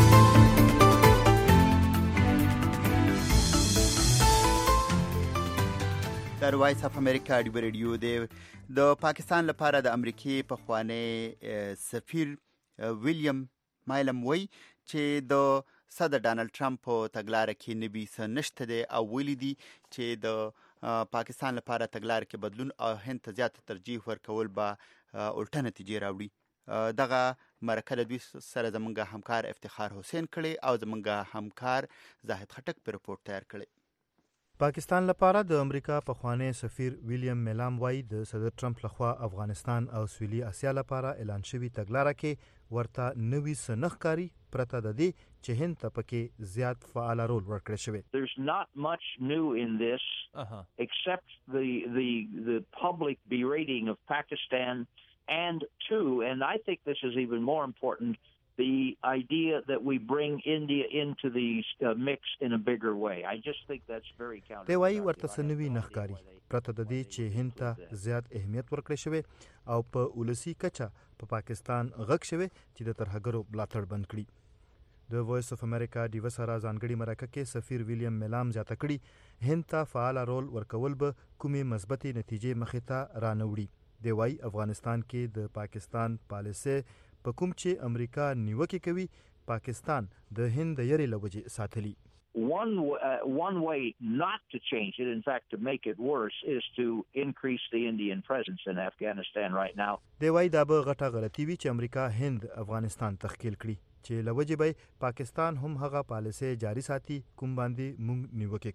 در وایس اف امریکا ډیو ریډیو دی د پاکستان لپاره د امریکای پخوانی سفیر ویلیام مایلم وی چې د صدر ډانلډ ټرمپ په تګلارې کې نبي څه نشته دی او ویلي دي چې د پاکستان لپاره تګلارې کې بدلون او هند ته زیاته ترجیح ورکول به الټه نتیجې راوړي. دغه مرکه د دوی سره زمونږ همکار افتخار حسین کړي او زمونږ همکار زاهد خټک په رپورټ تیار کړي. پاکستان لپاره د امریکا پخوانی سفیر ویلیام میلام وایي د صدر ټرمپ لخوا افغانستان او سویلي اسیا لپاره اعلان شوی تګلارې کې ورته نوې سنخکاری پرته د دې چې هند ته پکې زیات فعال رول ورکړی شوی. There's not much new in this uh-huh. except the the the public berating of Pakistan and two, and I think this is even more important, the idea that we bring India into the uh, mix in a bigger way. I just think that's very counter. دی وایي ورته سنوي نخکاری پرته د دې چې هند ته زیات اهمیت ورکړی شوی او په ولسی کچا په پاکستان غږ شوی چې د ترهګرو ملاتړ بند کړي. د وایس اف امریکا ډیو سره ځانګړي مرکه کې سفیر ویلیام میلام زیاته کړي هند ته فعال رول ورکول به کومې مثبتې نتیجې مخې ته رانوړي. دی وایي افغانستان کې د پاکستان پالیسي په کوم چې امریکا نیوکه کوي پاکستان د هند د یری لوجې ساتلی. One uh, one way not to change it, in fact to make it worse, is to increase the Indian presence in Afghanistan right now. دی وایي دا به غټه غلطي وي چې امریکا هند افغانستان تخکیل کړي چې لوجې به پاکستان هم هغه پالیسي جاری ساتي کوم باندې مونږ نیوکه کوو.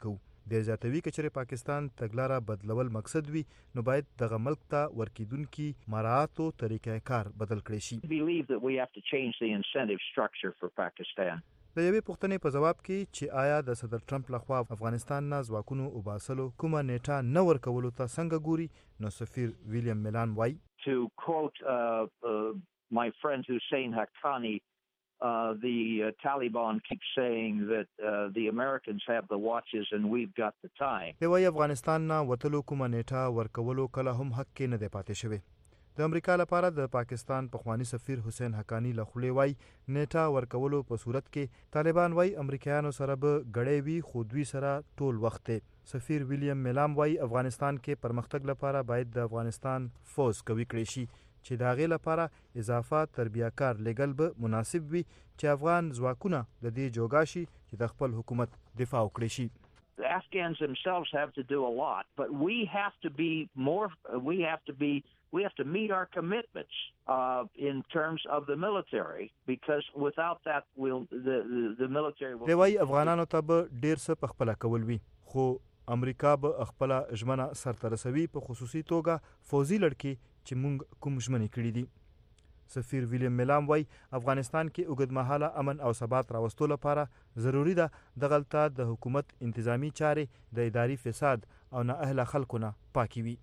د زیاتوي کچره پاکستان تګلاره بدلول مقصد وي نو باید دغه ملک ته ورکیدونکي مراعات او طریقې کار بدل کړي شي. believe that we have to change the incentive structure for Pakistan. د یوې پوښتنې په جواب کې چې آیا د صدر ټرمپ لخوا افغانستان نه ځواکونو وباسلو کومه نیټه نه ورکولو ته څنګه ګوري نو سفیر ویلیام میلان وایي To quote uh, uh, my friend Hussein Haqqani, uh, the uh, Taliban keeps saying that uh, the Americans have the watches and we've got the time. دی وایي افغانستان نه وتلو کومه نیټه ورکولو کله هم حق کې نه دی پاتې شوی. د امریکا لپاره د پاکستان پخوانی سفیر حسین حقانی لخوا وایي نیټه ورکولو په صورت کې طالبان وایي امریکایانو سره به غړې وي خو دوی سره ټول وخت. سفیر ویلیام میلام وایي افغانستان کې پرمختګ لپاره باید د افغانستان فوج قوي کړي شي چې د هغې لپاره اضافه تربیه‌کار لګل به مناسب وي چې افغان ځواکونه د دې جوګا شي چې د خپل حکومت دفاع وکړي شي. The Afghans themselves have to do a lot, but we have to be more, we have to be, we have to meet our commitments uh, in terms of the military, because without that, we'll, the, the, the military will... دی وایي افغانانو ته به ډېر څه په خپله کول وي خو امریکا به خپله ژمنه سرته رسوي په خصوصي توګه فوزي لړکې چې موږ کوم ژمنې کړي دي. سفیر ویلیام میلام وایي افغانستان کې اوږدمهاله امن او ثبات راوستو لپاره ضروري ده دغلته د حکومت انتظامی چارې د اداري فساد او نااهله خلکو نه پاکې وي.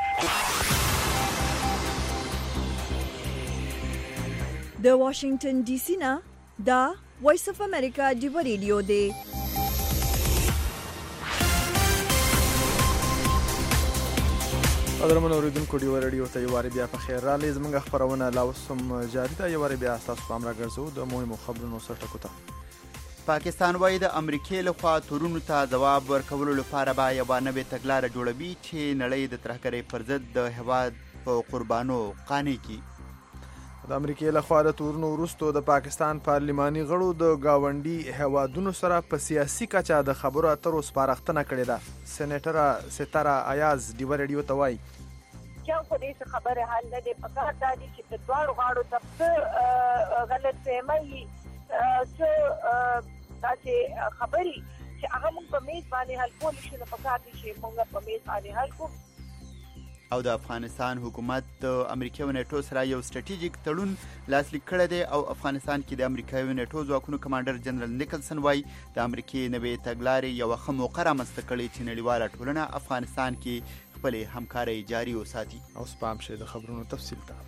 د واشنگټن ډي سي نه دا وایس اف امریکا ډیو ریډیو دی. قدرمن اوریدونکو ډیو ریډیو ته یو واری بیا په خیر راغلی. زموږ خبرونه لا اوس هم جاري ده. یو واری بیا ستاسو پام راګرځو د مهمو خبرونو سره ټکو ته. پاکستان وایي د امریکې لخوا تورونو ته ځواب ورکولو لپاره به یوه نوې تګلاره جوړوي چې نړۍ د ترهګرۍ پر ضد د هېواد په قربانو قانع کړي. د امریکې لخوا د تورونو وروستو د پاکستان پارلماني غړو د ګاونډي هیوادونو سره په سیاسي کچه د خبرو اترو سپارښتنه کړې ده. سېنیټره ستاره ایاز ډیو ریډیو ته وایي چې په دې خبره حل نه دی پکار دا چې د دواړو غاړو ته غلط فهمي چې تاسو خبري چې هغه موږ په میز باندې حل کول شي نه پکار دي چې موږ په میز باندې حل کوو. او د افغانستان حکومت د امریکا او نیټو سره یو سټریټیجیک تړون لاسلیک کړی دی او افغانستان کې د امریکا او نیټو ځواکونو کمانډر جنرال نیکلسن وایي د امریکې نوې تګلارې یوه ښه موقع رامنځته کړې چې نړیواله ټولنه افغانستان کې خپلې همکارۍ جاري وساتي. اوس پام شي د خبرونو تفصیل ته.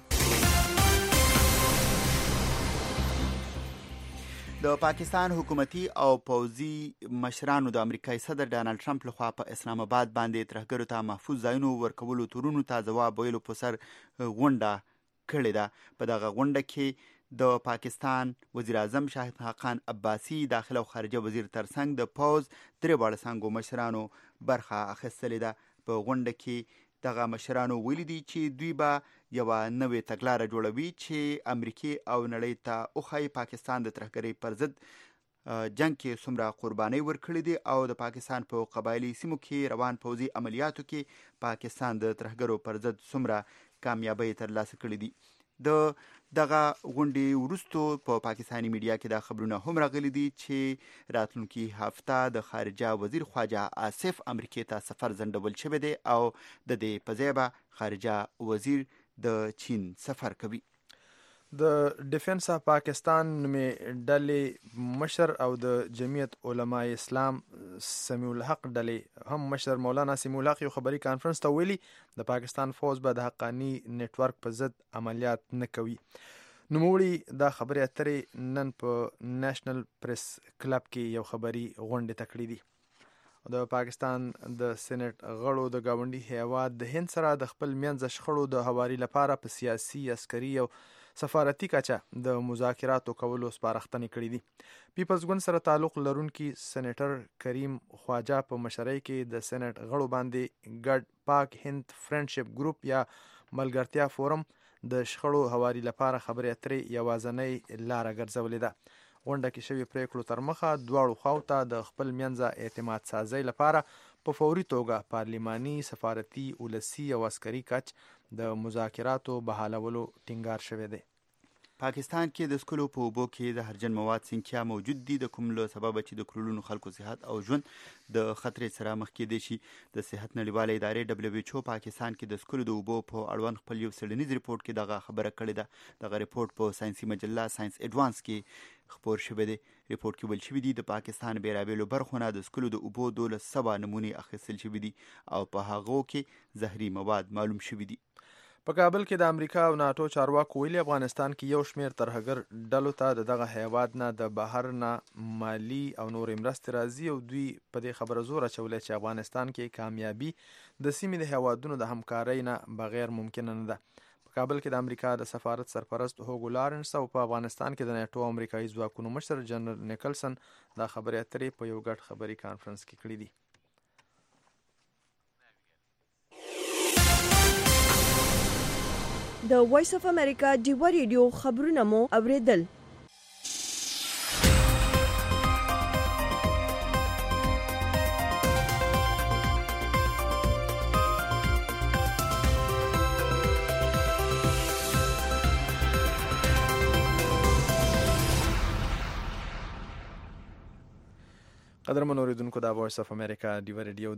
د پاکستان حکومتي او پوځي مشرانو د امریکایي صدر ډانلډ ټرمپ لخوا په اسلام آباد باندې ترهګرو ته محفوظ ځایونو ورکولو تورونو ته ځواب ویلو په سر غونډه کړې ده. په دغه غونډه کې د پاکستان وزیر اعظم شاهد خاقان عباسي، داخله او خارجه وزیر ترڅنګ د پوځ درې واړه څانګو مشرانو برخه اخیستلې ده. په غونډه کې دغه مشرانو ویلي دي چې دوی به یوه نوې تګلاره جوړوي چې امریکې او نړۍ ته وښایي پاکستان د ترهګرۍ پر ضد جنگ کې څومره قربانۍ ورکړې دي او د پاکستان په قبایلي سیمو کې روان پوځي عملیاتو کې پاکستان د ترهګرو پر ضد څومره کامیابۍ ترلاسه کړې دي. د دغه غونډې وروستو په پاکستاني میډیا کې دا خبرونه هم راغلي دي چې راتلونکي هفته د خارجه وزیر خواجه آصف امریکې ته سفر ځنډول شوی دی او د دې په ځای به خارجه وزیر د چین سفر کوي. د ډیفنس اف پاکستان نومې ډلې مشر او د جمعیت علماء اسلام سمیع الحق ډلې هم مشر مولانا سمیع الحق یو خبري کانفرنس ته ویلي د پاکستان فوج به د حقانی نیټورک په ضد عملیات نه کوي. نوموړي دا خبرې اترې نن په نېشنل پریس کلب کې یو خبري غونډه تکړې دي. د پاکستان د سېنات غړو د گاونډي هیواد د هند سره د خپل منځ شخړو د هواري لپاره په سیاسي عسکري او سفارتي کچه د مذاکراتو کولو سپارښتنې کړې دي. پیپلز ګوند سره تعلق لرونکي سېنیټر کریم خواجه په مشرۍ کې د سېنات غړو باندې ګډ پاک هند فرندشپ ګروپ یا ملګرتیا فورم د شخړو هواري لپاره خبرې اترې یوازنۍ لاره ګرځولې ده. غونډه کې شوي پریکړو تر مخه دواړو خواو ته د خپل منځه اعتماد سازۍ لپاره په فوري توګه پارلماني، سفارتي، ولسي او عسکري کچ د مذاکراتو بحالولو ټینګار شوی دی. پاکستان کې د سکلو په اوبو کې د هرجن مواد سنکیا موجود دي، د کوم له سبب چې د کروڑونو خلکو صحت او ژوند د خطر سره مخ کېدی شي. د صحت نړیواله ادارې دبليو ایچ او پاکستان کې د سکلو د اوبو په اړوند خپل یو څېړنیز ریپورت کې دغه خبره کړې ده. دغه ریپورت په ساينسي مجله ساينس اډوانس کې خپور شوی دی. ریپورت کې ویل شوی دی د پاکستان بیلابیلو برخو نه د سکلو د اوبو دولس سوه نمونې اخیستل شوي دي او په هغو کې زهري مواد معلوم شوي دي. په کابل کې د امریکا او ناتو چارواکو ویلي افغانستان کې یو شمېر ترهګر ډلو ته د دغه هیواد نه د بهر نه مالی او نورې مرستې راځي او دوی په دې خبره زور اچولی چې افغانستان کې کامیابي د سیمې د هیوادونو د همکارۍ نه بغیر ممکنه نه ده. په کابل کې د امریکا د سفارت سرپرست هوګو لارنس او په افغانستان کې د ناتو او امریکایي ځواکونو مشر جنرال نیکلسن دا خبرې اترې په یو ګډ خبري کانفرنس کې کړې دي. د وایس اف امریکا ډیوا ریډیو خبرونه مو اوریدل. قدرمن اوریدونکو د وایس اف امریکا ډیوا ریډیو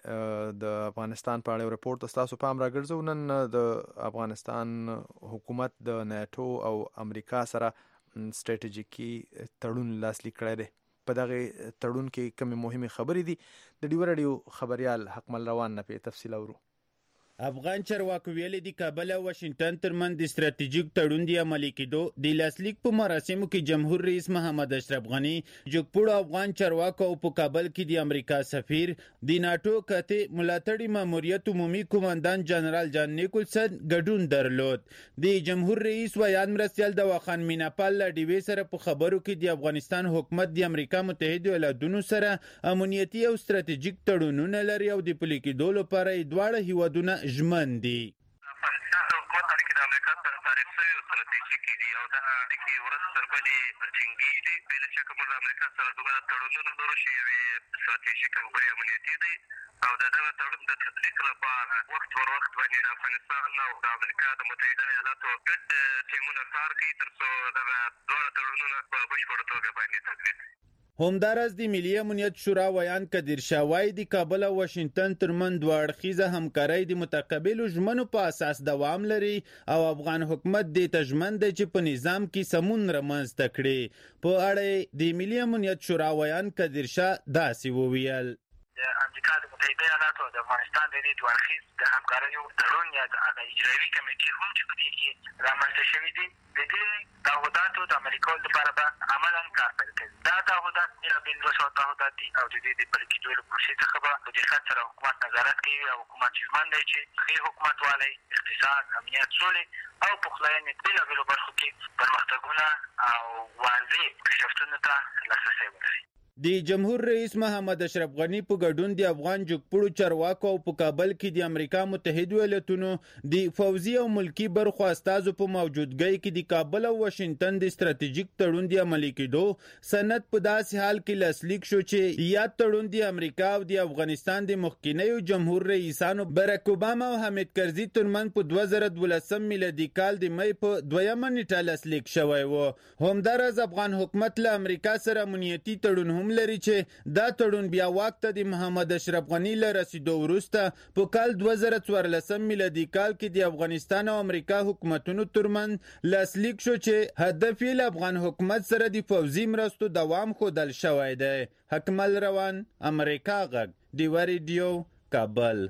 د افغانستان په اړه ریپورت تاسو پام راګرځو. نن د افغانستان حکومت د ناتو او امریکا سره سټریټیجیکي تړون لاسلیک کړی دی. په دغه تړون کې کومې مهمې خبرې دي د ډیوا ریډیو خبريال حکمل روان نه په تفصیل اورو. افغان چارواکو ویلي دي کابل او واشنگټن ترمن د ستراتیژیک تړون دی عملي کېدو. د لاسلیک په مراسمو کې جمهور رئیس محمد اشرف غنی، جګپوړو افغان چارواکو او په کابل کې د امریکا سفیر، د ناتو کته ملاتړي ماموریت عمومي قوماندان جنرال جان نیکلسن ګډون درلود. د جمهور رئیس ویان مرستیال د واخان میناپال له ډیوې سره په خبرو کې د افغانستان حکومت د امریکا متحده ایالاتونو سره امنیتي او ستراتیژیک تړونونه لري او د پلي کېدو لپاره دواړه هیوادونه ژمن دي. افغانستان حکومت اړیکې د امریکا سره تعریف شوي او ستراتیژیکې دي او دا اړیکې ورځ تر بلې ټینګېږي. په له شکه موږ د امریکا سره دومره تړونونه لرو چې یوې ستراتیژیک او بلې امنیتي دي او د دغه تړون د تطبیق لپاره وخت پر وخت باندې د افغانستان او د امریکا د متحده ایالاتو ګډ ټیمونه کار کوي تر څو دغه دواړه تړونونه په بشپړه توګه باندې تطبیق شي. همدارس د ملي امنیت شورا ویان کدیر شاوای د کابل او واشنگټن ترمن دوه اړخیزه همکارۍ د متقابلو ژمنو په اساس دوام لري او افغان حکومت د تجمن د چې په نظام کې سمون رامنځته کړي. په اړه د ملي امنیت شورا ویان کدیر شاه داسې وویل: د امریکا د متحده ایالاتو او د افغانستان د دې دوه اړخیز د همکاریو تړون یا د اجرایوي کمیټې هم چې په دې کې رامنځته شوي دي، د دې تعهداتو د عملي کولو لپاره به عملاً کار پیل کوي. دا تعهدات بېلابېل دوه سوه تعهدات دي او د دې د پلي کېدو له پروسې څخه به په دقت سره حکومت نظارت کوي او حکومت ژمن دی چې ښې حکومتوالی، اقتصاد، امنیت، سولې او پخلاینې بېلابېلو برخو کې پرمختګونه او واضح پیشرفتونو ته لاسرسی ولري. د جمهور رئیس محمد اشرف غنی په ګډون د افغان جګپوړو چارواکو او په کابل کې د امریکا متحده ایالاتونو د فوزي او ملکی برخو استازو په موجودګۍ کې د کابل او واشنگټن د ستراتیژیک تړون د عملي کېدو سند په داسې حال کې لاسلیک شو چې یاد تړون د امریکا او د افغانستان د مخکینیو جمهور رئیسانو براک اوباما او حامد کرزي ترمن په دوه زره دولسم میلادي کال د مې په دویمه نیټه لاسلیک شوی و. همدارس افغان حکومت له امریکا سره امنیتي تړون هم لري چې دا تړون بیا واک ته د محمد اشرف غنی له رسیدو وروسته په کال دوه زره څوارلسم میلادي کال کې د افغانستان او امریکا حکومتونو ترمنځ لاسلیک شو چې هدف یې له افغان حکومت سره د پوځي مرستو دوام ښودل شوی دی. حکمل روان، امریکا غږ، ډیوا ریډیو، کابل.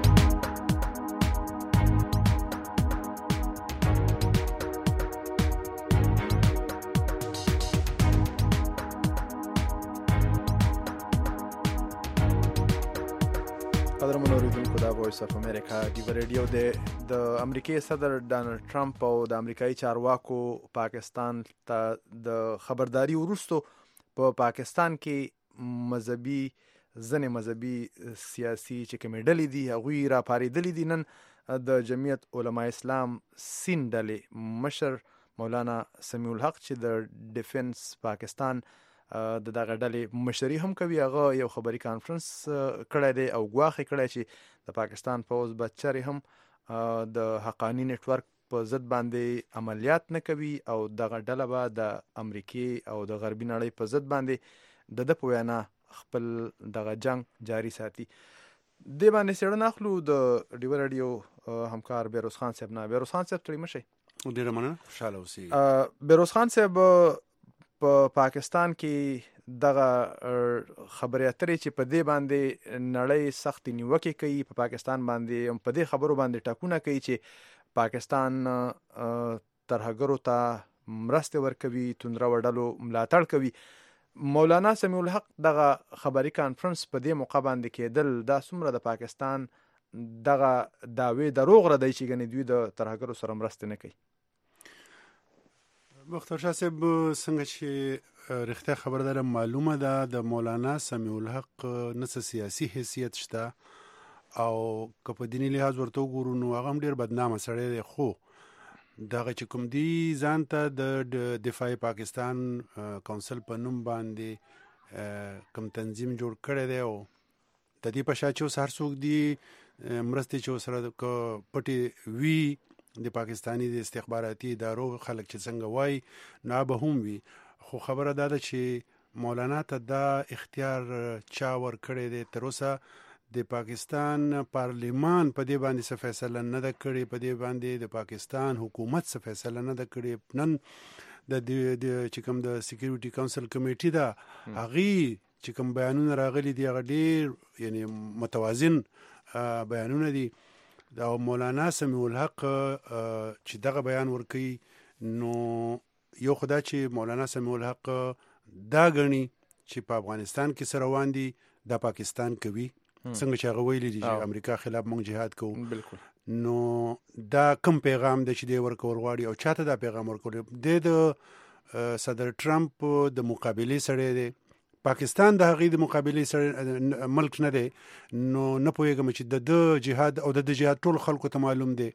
قدرمن اوریدونکو دا وایس اف امریکا ډیوا ریډیو دی. د امریکای صدر ډانلډ ټرمپ او د امریکایي چارواکو پاکستان ته د خبرداري وروسته په پاکستان کې مذهبي ځنې مذهبي سیاسي چې کومې ډلې دي هغوی راپارېدلي دي. نن د جمعیت علماء اسلام سین ډلې مشر مولانا سمیع الحق چې د ډیفنس پاکستان د دغه ډلې مشري هم کوي، هغه یو خبري کانفرنس کړی دی او ګواښ یې کړی چې د پاکستان پوځ به چرې هم د حقاني نیټورک په ضد باندې عملیات نه کوي او دغه ډله به د امریکې او د غربي نړۍ په ضد باندې د ده په وینا خپل دغه جنگ جاری ساتي. دې باندې څېړنه اخلو د ډیو راډیو همکار بیروز خان صاحب نه. بیروز خان صاحب تړي مشي. ډیره مننه، خوشاله اوسئ. بیروز خان صاحب په پاکستان کې دغه خبرې اترې چې په دې باندې نړۍ سخت نیوکې کوي، په پاکستان باندې په دې خبرو باندې ټاکونه کوي چې پاکستان ترهګرو ته مرستې ورکوي، توندرو ډلو ملاتړ کوي. مولانا سمیع الحق دغه خبري کانفرنس په دې موقع باندې کېدل، دا څومره د پاکستان دغه دعوې دروغ ردی چې ګنې دوی د ترهګرو سره مرستې نه کوي؟ مختار شاه صاحب څنګه چې رښتیا خبره ده معلومه ده د مولانا سمیع الحق نه څه سیاسي حیثیت شته او که په دیني لحاظ ورته وګورو نو هغه هم ډېر بدنامه سړی دی، خو دغه چې کوم دی ځان ته د دفاع پاکستان کونسل په نوم باندې کوم تنظیم جوړ کړی دی او د دې په شا چې اوس هر څوک دی مرستې چې سره پټې وي د پاکستانی د استخباراتي ادارو خلک چې څنګه وای نه به هم وي، خو خبره دا ده چې مولانا ته دا اختیار چا ور کړی دی. تر اوسه د پاکستان پارلیمان په دې باندې څه فیصله نه ده کړې، په دې باندې د پاکستان حکومت څه فیصله نه ده کړې. نن د چې کوم د سکیورټي کونسل کمیټي ده هغې چې کوم بیانونه راغلي دي هغه ډېر یعنی متوازن بیانونه دي. دا مولانا سمیع الحق چې دغه بیان ورکوي نو یو خدا چې مولانا سمیع الحق دا غني چې په افغانستان کې سره روان دي د پاکستان کوي، څنګه چې هغه ویلي دي چې امریکا خلاف موږ جهاد کوو. بالکل. نو دا کوم پیغام دی چې دی ورکول غواړي او چاته دا پیغام ورکول دی؟ د صدر ټرمپ د مقابله سره دی، پاکستان د هغې د مقابلې سره ملک نه دی، نو نه پوهېږم چې د د جهاد او د د جهاد ټول خلکو ته معلوم دی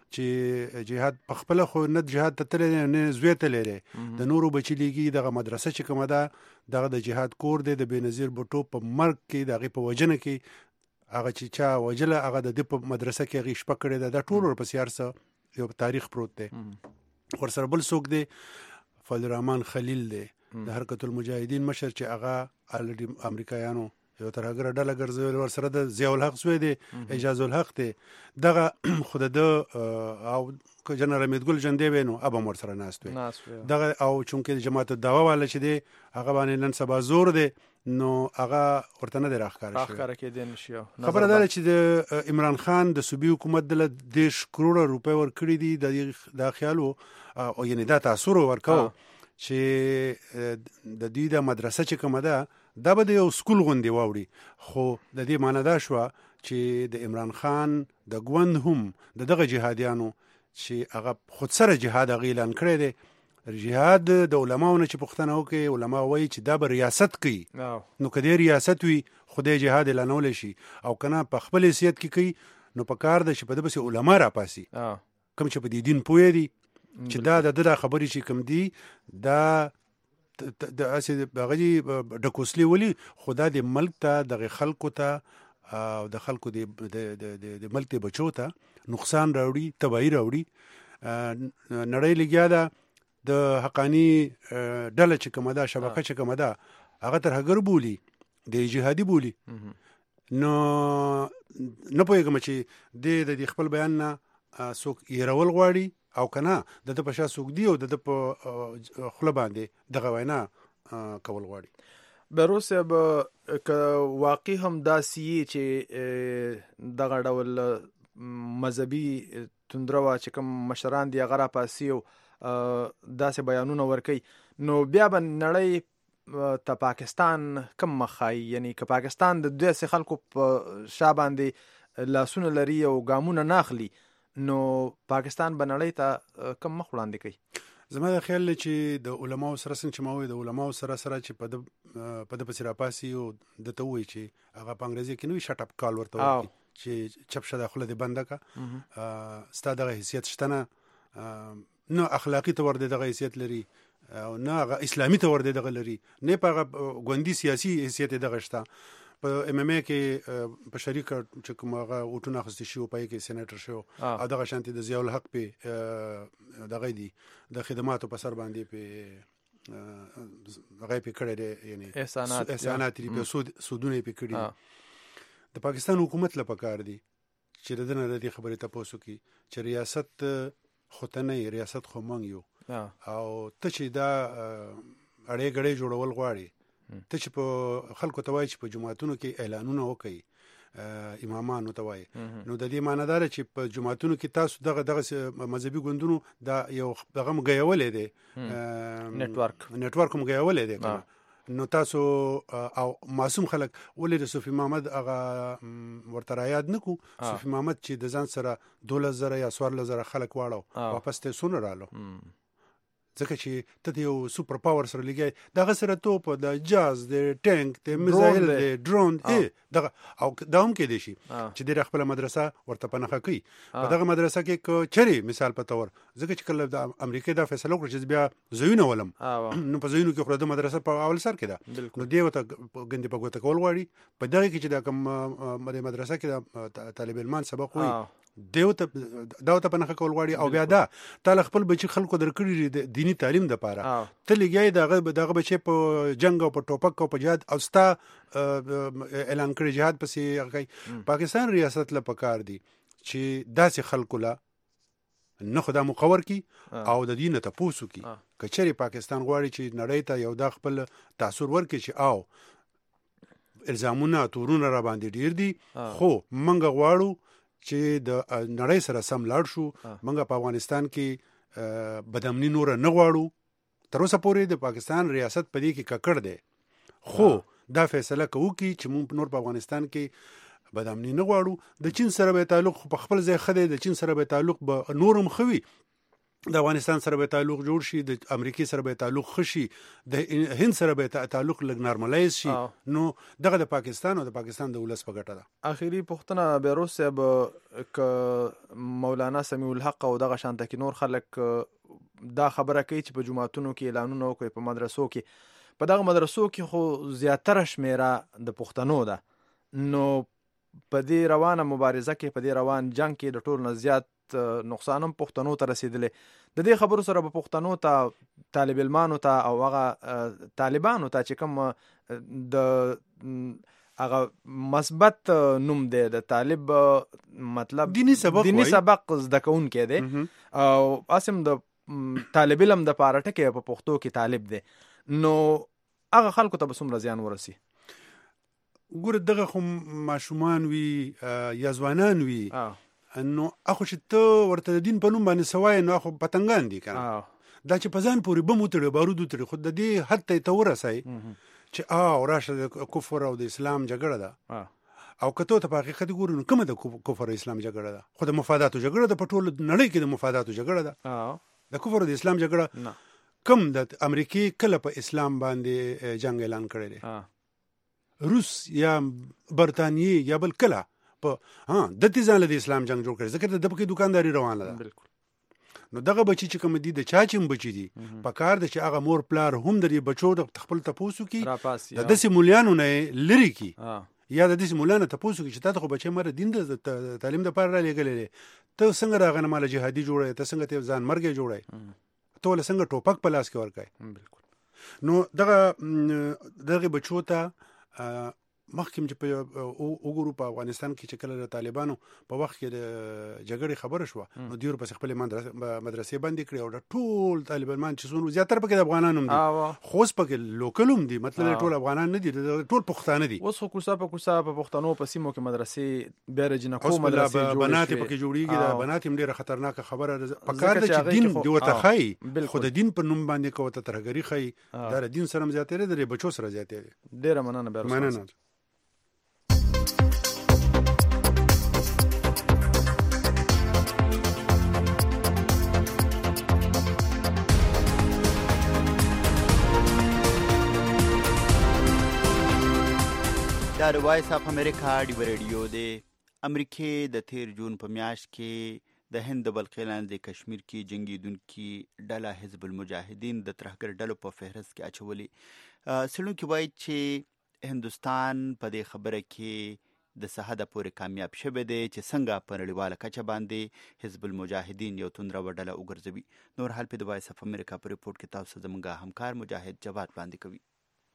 چې جهاد په خپله خو نه جهاد ته تللی دی نه زوی تللی دی، د نورو بچي لیږي. دغه مدرسه چې کومه ده دغه د جهاد کور دی، د بېنظیر بوټو په مرګ کې د هغې په وژنه کې هغه چې چا وژله هغه د ده په مدرسه کې هغې شپه کړې ده. دا ټول ورپسې هر څه یو تاریخ پروت دی. ورسره بل څوک دی فضل الرحمن خلیل دی، د حرکت المجاهدین مشر چې هغه الریډي امریکایانو یو ترهګره ډله ګرځولې، ورسره د ضیاء الحق زوی دی اعجاز الحق دی، دغه خو د او جنرال حمید ګل جندې وی نو اب هم ورسره ناست وی دغه او چونکې جماعت الدعوه والا چې دی هغه باندې نن سبا زور دی نو هغه ورته نه دی راښکاره شوی. راښکاره کېدی نه شي. خبره دا ده چې د عمران خان د صوبي حکومت دله دېرش کروړه روپۍ ورکړي دي، دا خیال و او یعنې دا تاثر ورکوه چې د دوی د مدرسه چې کومه ده دا به د یو سکول غوندې واوړي، خو د دې معنی دا شوه چې د عمران خان د ګوند هم د دغه جهادیانو چې هغه خود سره جهاد هغه اعلان کړی دی. جهاد د علماو نه چې پوښتنه وکړي، علما وایي چې دا به ریاست کوي، نو که دې ریاست وي خدای جهاد اعلانولی شي، او که نه په خپل حیثیت کې کوي نو په کار ده چې په ده پسې علما راپاسي کوم چې په دې دین پوهه دي چې دا د ده خبرې چې کوم دي دا د هسې هغه دي ډکوسلي ولي، خو دا د ملک ته دغه خلکو ته او د خلکو د ملک د بچو ته نقصان راوړي، تباهي راوړي. نړۍ لګیا ده د حقاني ډله چې کومه ده، شبکه چې کومه ده هغه ترهګر بولي، د جهادي بولي. نو نه پوهېږم چې د د خپل بیان نه څوک هېرول غواړي او که نه د ده په شا څوک دی او د ده په خوله باندې دغه وینا کول غواړي. بیروز صاحب که واقعي هم داسې یي چې دغه ډول مذهبي توندروه چې کوم مشران دي هغه راپاسي او داسې بیانونه ورکوي، نو بیا به نړۍ ته پاکستان کم مخ ښایي؟ یعنی که پاکستان د داسې خلکو په شا باندې لاسونه لري او ګامونه نه اخلي نو پاکستان به نړۍ ته کم مخ وړاندې کوي؟ زما د خیال دی چې د علماو سره څنګه چې ما وایي د علماو سره سره چې په ده په ده پسې راپاسي او ده ته ووایي چې هغه په انګریزي کې نه وي شټ اپ کال ورته وکړي چې چپ شه دا خوله دې بنده کړه، ستا دغه حیثیت شته نه، نه اخلاقي طور دې دغه حیثیت لري او نه هغه اسلامي طور دې دغه لري، نه په هغه ګوندي سیاسي حیثیت یې دغه شته. په ام ام ای کې په شریک چې کوم هغه وټونه اخیستي شو پای کې سېنیټر شو او دغه شانتي د ضیاء الحق په دغه دی د خدماتو په سر باندې په هغه په کړه دی یعنی احسانات احسانات په سود سودونه په کړي د پاکستان حکومت لپاره کار دی چې د نه د خبرې تاسو کې چې ریاست خوتنه ریاست خو مونږ یو او ته چې دا اړې غړې جوړول غواړي ته چې په خلکو ته وایي چې په جماعتونو کې اعلانونه وکړي امامانو ته وایي نو د دې معنی دا چې په جماعتونو کې تاسو دغه دغه مذهبي ګوندونو دا یو دغه مګیولې دي نتورک نتورک مګیولې دي نو تاسو او معصوم خلک ولې د صوفي محمد هغه ورته رایاد نکو صوفي محمد چې د ځان سره دولس زره یا څوارلس زره خلک واړو واپس ته سونه رالو ځکه چې ته یو سوپر پاور سره لګي دغه سره توپ د جاز د ټانک د میزایل د ډرون دغه او دا هم کې دي شي چې د خپل مدرسه ورته پنهخه کوي په دغه مدرسه کې چری مثال په تور ځکه چې کله د امریکا د فیصله وکړه چې بیا زوینه ولم نو په زوینو کې خو د مدرسه په اول سر کې ده نو دی وته ګندې په ګوته کول غواړي په دغه کې چې د کوم د مدرسه کې د طالب علم سبق وي دیو ته دا ته پنهخه کول غواړي او بیا دا تعالی خپل بچی خلکو درکړي دینی تعلیم د پاره ته لګي دغه دغه بچی په جنگ او په ټوپک او په جهاد او ستا اعلان کړی جهاد پسې کوي پاکستان ریاست له پکار دی چې داسې خلکو لا نه خدا مقور کی او د دین ته پوسو کی کچري پاکستان غواړي چې نړۍ ته یو د خپل تاثیر ورکړي چې او الزامونه تورونه را باندې ډیر دي خو منګه غواړو چې د نړۍ سره سم لاړ شو موږ په افغانستان کې بدامنی نور نه غواړو تر اوسه پورې د پاکستان ریاست په دې کې ککړ دی خو دا فیصله کوي چې موږ نور په افغانستان کې بدامنی نه غواړو د چین سره به تعلق په خپل ځای خدای د چین سره به تعلق به نورم خوي د افغانستان سره به تعلق جوړ شي د امریکای سره به تعلق خشي د هند سره به تعلق لګ نارملایز شي نو دغه د پاکستان او د پاکستان د ولس په ګټه ده اخیری پښتنه بیروس صاحب ک مولانا سمیع الحق او دغه شانته کې نور خلک دا خبره کوي چې په جماعتونو کې اعلانونه کوي په مدرسو کې په دغه مدرسو کې خو زیاتره شمیره د پښتنو ده نو په دې روانه مبارزه کې په دې روان جنگ کې د ټول نه زیات نقصانم پښتنو ته رسیدلې د دې خبرو سره په پښتنو ته طالب علمانو ته او هغه طالبانو ته چې کوم د هغه مثبت نوم دی د طالب مطلب دینی سبق دینی سبق زده کوونکی دی او اسم د طالب علم د پاره ټکی په پښتو کې طالب دی نو هغه خلکو ته به څومره زیان ورسي ګوره دغه خو ماشومان وي یا ځوانان وي نو اخو چې ته ورته د دین په نوم باندې سوای نو اخو پتنګان دي کنه دا چې په ځان پورې بم وتړي بارود وتړي خو د دې حد ته ته ورسای چې ا راشه د کفر او د اسلام جګړه ده او کته ته په حقیقت ګورو نو کومه د کفر او اسلام جګړه ده خو د مفاداتو جګړه ده په ټول نړۍ کې د مفاداتو جګړه ده د کفر او د اسلام جګړه کم د امریکای کله په اسلام باندې جنگ اعلان کړی دی روس یا برتانیې یا بل کله په ها د دې ځان له اسلام جنگ جوړ کړي ځکه د دبکې دکانداري روانه ده بالکل نو دغه بچی چې کوم دي د چا چې بچی دي په کار د چې هغه مور پلار هم د بچو د خپل تپوسو کی د دسي مولیانو نه لری کی یا د دسي مولیانو تپوسو کی چې تاسو خو بچی مر دین د تعلیم د پاره لګلې ته څنګه راغنه مال جهادي جوړه ته څنګه ته ځان مرګ جوړه ته ول څنګه ټوپک په لاس کې ورکای بالکل نو دغه دغه بچو ته مخکې چې په وګورو په افغانستان کې چې کله د طالبانو په وخت کې د جګړې خبره شوه نو دوی په خپل مدرسې باندې کړې او د ټول طالبان چې څونو زیاتره پکې د افغانانو دي خو پکې لوکلوم دي مطلب ټول افغانان نه دي ټول پښتانه دي اوس خو کوڅه په کوڅه په پښتنو په سیمو کې مدرسې بیا رجنکو مدرسې جوړې بنات پکې جوړیږي دا بنات هم ډیره خطرناک خبره په کار ده چې دین دی ورته خای خو د دین په نوم باندې کوته ترګری خای دا د دین سره زیاتره د بچو سره زیاتره ډیره مننه به مننه دا د وایس اف امریکا ډیو ریډیو دی امریکې د تیر جون په میاشت کې د هند د بلخي لاندې کشمیر کې جنگیدونکي ډله حزب المجاهدین د ترهګر ډلو په فهرست کې اچولي. څېړونکي وایي چې هندوستان په دې خبره کې د څه حده پورې کامیاب شوی دی چې څنګه په نړیواله کچه باندې حزب المجاهدین یو توندروه ډله وګرځوي. نور حال په د وایس اف امریکا په ریپورټ کې تاسو زموږ همکار مجاهد جواد وړاندې کوي.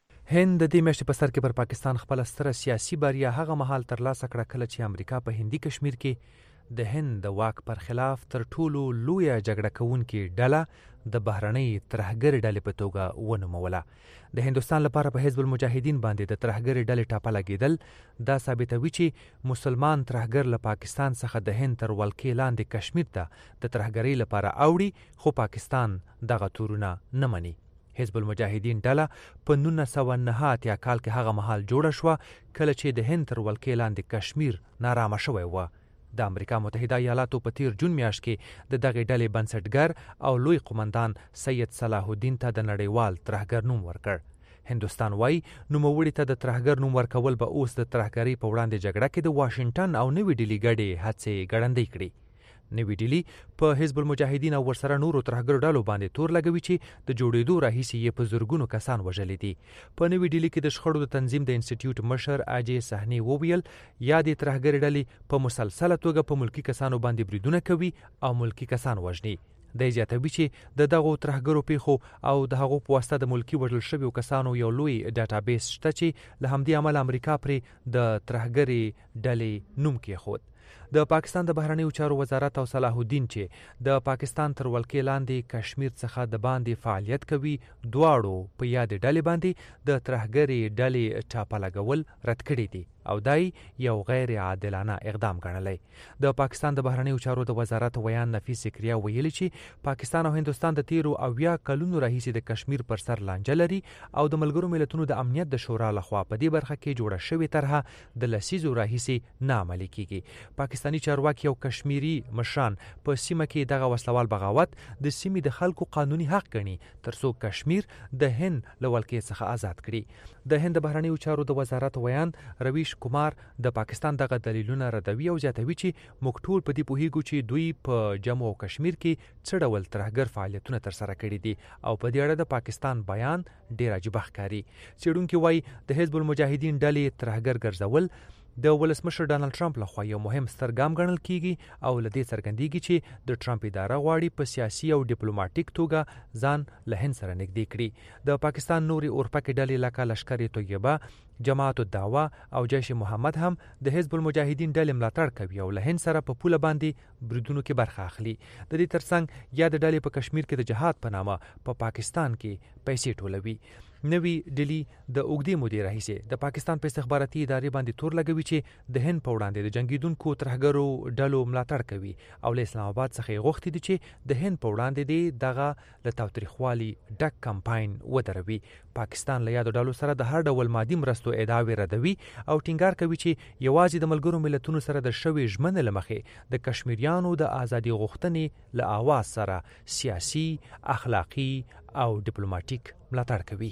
هند د دې میاشتې په سر کې پر پاکستان خپل ستره سیاسي بریا هغه مهال ترلاسه کړه کله چې امریکا په هندي کشمیر کې د هند د واک پر خلاف تر ټولو لویه جګړه کوونکې ډله د بهرنۍ ترهګرې ډلې په توګه ونوموله. د هندوستان لپاره په حزب المجاهدین باندې د ترهګرې ډلې ټاپه لګېدل دا ثابتوي چې مسلمان ترهګر له پاکستان څخه د هند تر ولکې لاندې کشمیر ته د ترهګرۍ لپاره اوړي، خو پاکستان دغه تورونه نه مني. حزب المجاهدین ډله په نولس سوه نهه اتیا کال کې هغه مهال جوړه شوه کله چې د هند تر ولکې لاندې کشمیر نارامه شوی و. د امریکا متحده ایالاتو په تیر جون میاشت کې د دغې ډلې بنسټګر او لوی قومندان سید صلاح الدین ته د نړیوال ترهګر نوم ورکړ. هندوستان وایي نوموړي ته د ترهګر نوم ورکول به اوس د ترهګرۍ په وړاندې جګړه کې د واشنګټن او نوې ډیلي ګډې هڅې ګړندۍ کړي. نوې ډیلي په حزب المجاهدین او ورسره نورو ترهګر ډلو باندې تور لګوي چې د جوړېدو راهیسې یې په زرګونو کسان وژلي دي. په نوې ډیلي کې د شخړو د تنظیم د انسټیټیوټ مشر اجې سهني وویل یا د ترهګر ډلې په مسلسله توګه په ملکی کسانو باندې بریدونه کوي او ملکی کسان وژني. د زیاتوي چې د دغو ترهګرو پیښو او د هغو په واسطه د ملکی وژل شویو کسانو یو لوی ډاټابیس شته چې له همدې امله امریکا پرې د ترهګرې ډلې نوم کېښود. د پاکستان د بهرنیو چارو وزارت او صلاح الدین چې د پاکستان تر ولکې لاندې کشمیر څخه د باندې فعالیت کوي دواړو په یادې ډلې باندې د ترهګرې ډلې ټاپه لګول رد کړي دي او دای یو غیر عادلانه اقدام ګڼلی. د پاکستان د بهرنیو چارو د وزارت ویان نفیس ذکریا ویلي چې پاکستان او هندوستان د تیرو اویا کلونو راهیسې د کشمیر پر سر لانجه لري او د ملګرو ملتونو د امنیت د شورا لخوا په دې برخه کې جوړه شوې طرحه د لسیزو راهیسې نه عملي کیږي. پاکستاني چارواکي او کشمیري مشران په سیمه کې دغه وسلوال بغاوت د سیمې د خلکو قانوني حق ګڼي ترڅو کشمیر د هند له ولکې څخه آزاد کړي. د هند بهرنیو چارو د وزارت ویان رویش کومار د پاکستان دغه دلیلونه ردوي او زیاتوي چې موږ ټول په دې پوهیږو چې دوی په جمو او کشمیر کې څه ډول ترهګر فعالیتونه ترسره کړي دي او په دې اړه د پاکستان بیان ډیر عجیبه ښکاري. څېړونکي وایي د حزب المجاهدین ډلې ترهګر ګرځول د ولسمشر ډانلډ ټرمپ لخوا یو مهم ستر ګام ګڼل کیږي او له دې څرګندېږي چې د ټرمپ اداره غواړي په سیاسي او ډیپلوماټیک توګه ځان له هند سره نږدې کړي. د پاکستان نوري اورپکې ډلې لکه لشکر طیبه، جماعت الدعوه او جیش محمد هم د حزب المجاهدین ډلې ملاتړ کوي او له هند سره په پوله باندې بریدونو کې برخه اخلي. د دې ترڅنګ یا د ډلې په کشمیر کې د جهاد په نامه په پاکستان کې پیسې ټولوي. نوی ډیلی د اوږدې مودې راهیسې د پاکستان په استخباراتي ادارې باندې تور لګوي چې د هند په وړاندې د جنګیدونکو ترهګرو ډلو ملاتړ کوي او له اسلام آباد څخه یې غوښتي دي چې د هند په وړاندې دی دغه له تاوتریخوالي ډک کمپاین ودروي. پاکستان له یادو ډلو سره د هر ډول مادي مرستو ادعاوې ردوي او ټینګار کوي چې یوازې د ملګرو ملتونو سره د شوې ژمنې له مخې د کشمیریانو د ازادي غوښتنې له آواز سره سیاسي، اخلاقی او ډیپلوماټیک ملاتړ کوي.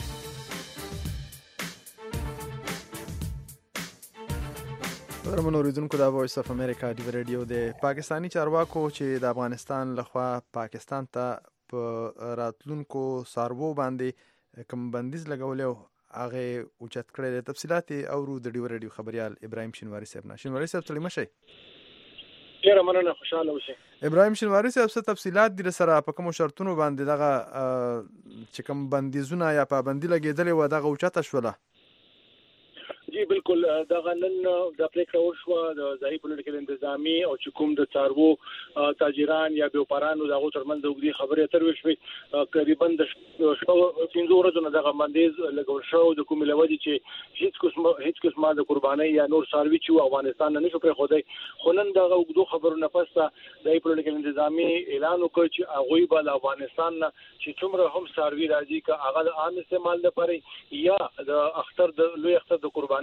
درمنو اوریدونکو د وایس اف امریکا ډیو ریډیو د پاکستانی چارواکو چې د افغانستان لخوا پاکستان ته په راتلونکو ساربو باندې کوم بندیز لګولې او هغه اوچت کړل. تفصيلات اورو د ډیو ریډیو خبريال ابراهيم شینواری صاحب نه. شینواری صاحب سلام شي. ډیره مننه، خوشاله اوسئ. ابراهيم شینواری صاحب څه تفصيلات دي سره په کوم شرطونو باندې دغه چې کوم بندیزونه یا پابندي لګیدلې و دغه اوچت شوله؟ جی بالکل دغه نن د پریکړه وشوه د ځایي پولیټیکل انتظامی او چې کوم د څاروو تاجران یا بیوپارانو دغه ترمنځ د وګړي خبرې اترې وشوې. تقریبا د پنځو ورځو نه دغه بندیز لګول شو د کوم لودي چې هیڅ قسمه هیڅ قسمه د قرباني یا نور څاروي چې افغانستان نه شو پرې خدای خو نن دغه وګړو خبرو نه پسته د پولیټیکل انتظامی اعلان وکړ چې هغه به د افغانستان چې څومره هم څاروي راځي که هغه د عام استعمال لپاره یا د اختر د لوی اختر د قرباني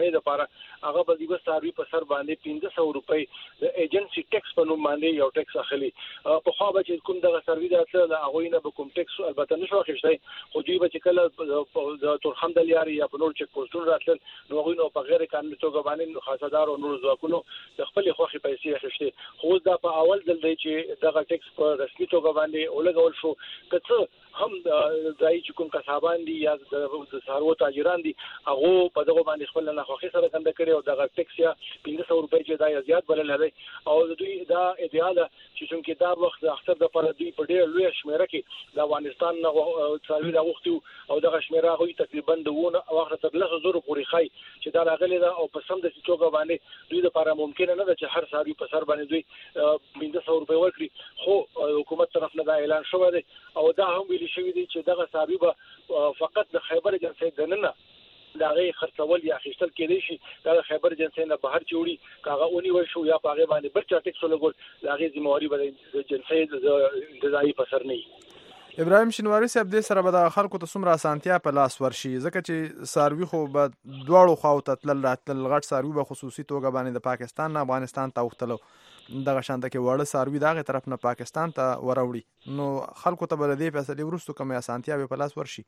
کمپنۍ لپاره هغه به د سروي په سر باندې پنځه سوه روپۍ د ایجنسي ټیکس په نوم باندې یو ټیکس اخلي. په خو به چې کوم دغه سروي درته د هغه نه به کوم ټیکس البته نشو اخیستی، خو دوی به چې کله د تورخم د لیاري یا په نور چک پوسټونو راتل نو هغوی نو په غیر قانوني توګه باندې خاصدار او نور ځواکونو د خپل خوخي پیسې اخیستي. خو دا په اول ځل دی چې دغه ټیکس په رسمي توګه باندې ولګول شو. که هم د ځای چې کوم کسبان دي یا د ثروت تاجران دي هغه په دغه باندې خپل نه خوخي سره کنده کړي او دغه ټیکس یا پنځه سوه روپۍ چې دا زیات بلل دی او دوی دا ادعا ده چې څنګه دا وخت اکثر د پر دوی په ډېر لوی شمیره کې د افغانستان نه څاروي د وخت او دغه شمیره غوي تقریبا دونه وخت تر لږ زره پورې خای چې دا راغلي ده او په سم د توګه باندې دوی لپاره ممکن نه ده چې هر څاروي په سر باندې دوی پنځه سوه روپۍ ورکړي. خو حکومت طرف نه دا اعلان شوی دی او دا هم ویل شوی دی چې دغه څاروي به فقط د خیبر ایجنسۍ دننه دا غي خرڅول یا اخیستل کېدای شي. دا خیبر ایجنسۍ نه بهر چوړي کاغه اونې ور شو یا پاغه باندې بل چا ټیکس لګول دا غي ذمہواری به د ایجنسۍ د انتظامی په سر نه. ابراهیم شینواری صاحب دې سره به د خلکو ته څومره اسانتیا په لاس ورشي ځکه چې ساروي خو به دواړو خواو ته تلل راتلل غټ ساروي به خصوصي توګه باندې د پاکستان نه افغانستان ته وختلو دغه شانته کې وړه ساروي دغه طرف نه پاکستان ته وروړي نو خلکو ته به دې فیصلې ورستو کوم اسانتیا به په لاس ورشي.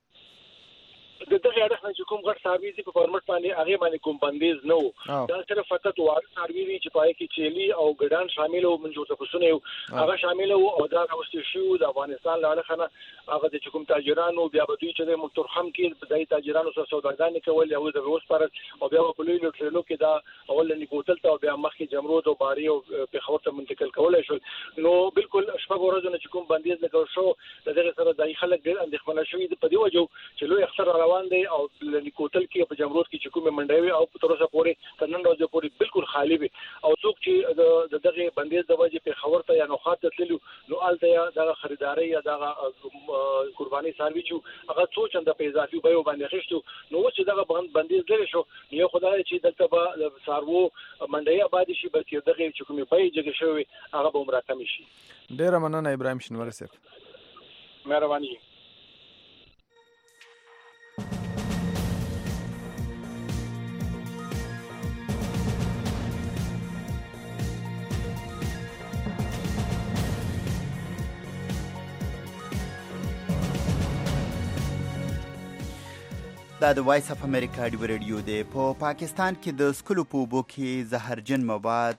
د دغه اړه چې کوم غټ سروي په فارمټ باندې هغه باندې کوم بندیز نه وو. دا صرف فقط وار سروي چې پای کې چيلي او ګډان شامل وو منځو ته پسونه هغه شامل وو او دا راوستي شو د افغانستان لاله خنه هغه د کوم تاجرانو بیا به دوی چې د مترخم کې د تاجرانو سره سوداګانې کول او د وس پر او بیا په لوی لوی ټریلو کې دا اول نه کوتل ته بیا مخکې جمرود او باري او په خبر ته منتقل کولای شو. نو بالکل شپږ ورځې چې کوم بندیز لګول شو دغه سره دای خلک ډېر اندېښمنه شوي په دی وجو چې لوی اختر روان دی او کوتل کې په جمرود کې چې کومه منډوي او په تر اوسه پورې تر نن ورځې پورې بالکل خالی وي او څوک چې د دغه بندیز د وجې په خبر ته یا نو خاطر تللو نو آلته یا دغه خریداري یا دغه قرباني سروي چې هغه څو چنده په اضافي بیو باندې خښتو نو چې دغه بندیز لري شو یو خدای چې دلته به سارو منډي آباد شي بلکې دغه چې کومه پي جګ شوی هغه به مراتب شي. ډیر مننه ابراهیم شینواری صاحب. مهرباني. دا د وایس اف امریکا ډیو ریډیو دی. په پاکستان کې د سکلو په اوبو کې زهرجن مواد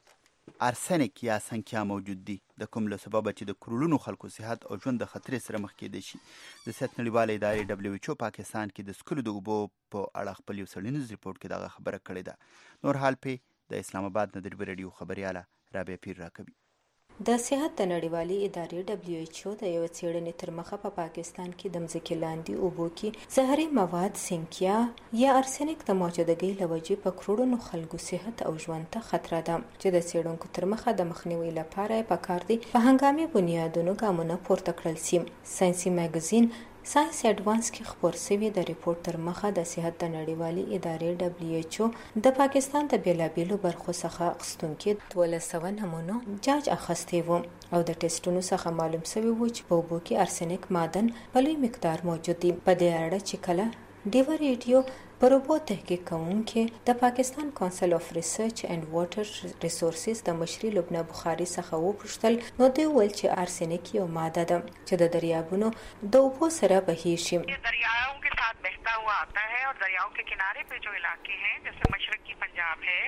ارسنیک یا سنکیا موجود دي د کوم له سببه چې د کروڑونو خلکو صحت او ژوند د خطرې سره مخ کېدای شي. د صحت نړیوالې ادارې دبليو ایچ او پاکستان کې د سکلو د اوبو په اړه خپل یو څېړنیز ریپورت کې دغه خبره کړې ده. نور حال په د اسلام آباد نه د ډیو ریډیو خبرياله رابعه پیر راکوي. د صحت د نړیوالې ادارې دبليو ایچ او د یو څېړنې تر مخه په پاکستان کې د مځکې لاندې اوبو کې زهري مواد سنکیا یا ارسنیک د موجودګۍ له وجې په کروڑونو خلکو صحت او ژوند ته خطر ده چې د څېړونکو تر مخه د مخنیوي لپاره پکار دي په هنګامي بنیادونو ګامونه پورته کړل شي. ساينسي میګزین ساينس اډوانس کې خبر شوی د ریپورت تر مخه د صحت د نړیوالې ادارې دبليو ایچ او د پاکستان د بیلابیلو برخو څخه اخیستونکو دولس سوه نمونو جاج اخیستی وو او د ټیسټونو څخه معلوم شوی و چې په اوبو کې ارسنیک معدن په لوی مقدار موجود دی. په دې اړه چې کله ډیو ریډیو پر اوبو تحقیق کوونکي د پاکستان کونسل اف ریسرچ اینڈ واټر ریسورسز د مشري لبنه بخاري څخه وپوښتل نو دوی ویل چې ارسنیک یو ماده ده چې د دریابونو د اوبو سره بهیږي. दरियाओं के साथ बहता हुआ आता है और दरियाओं के किनारे पे जो इलाके हैं जैसे मशरकी पंजाब है,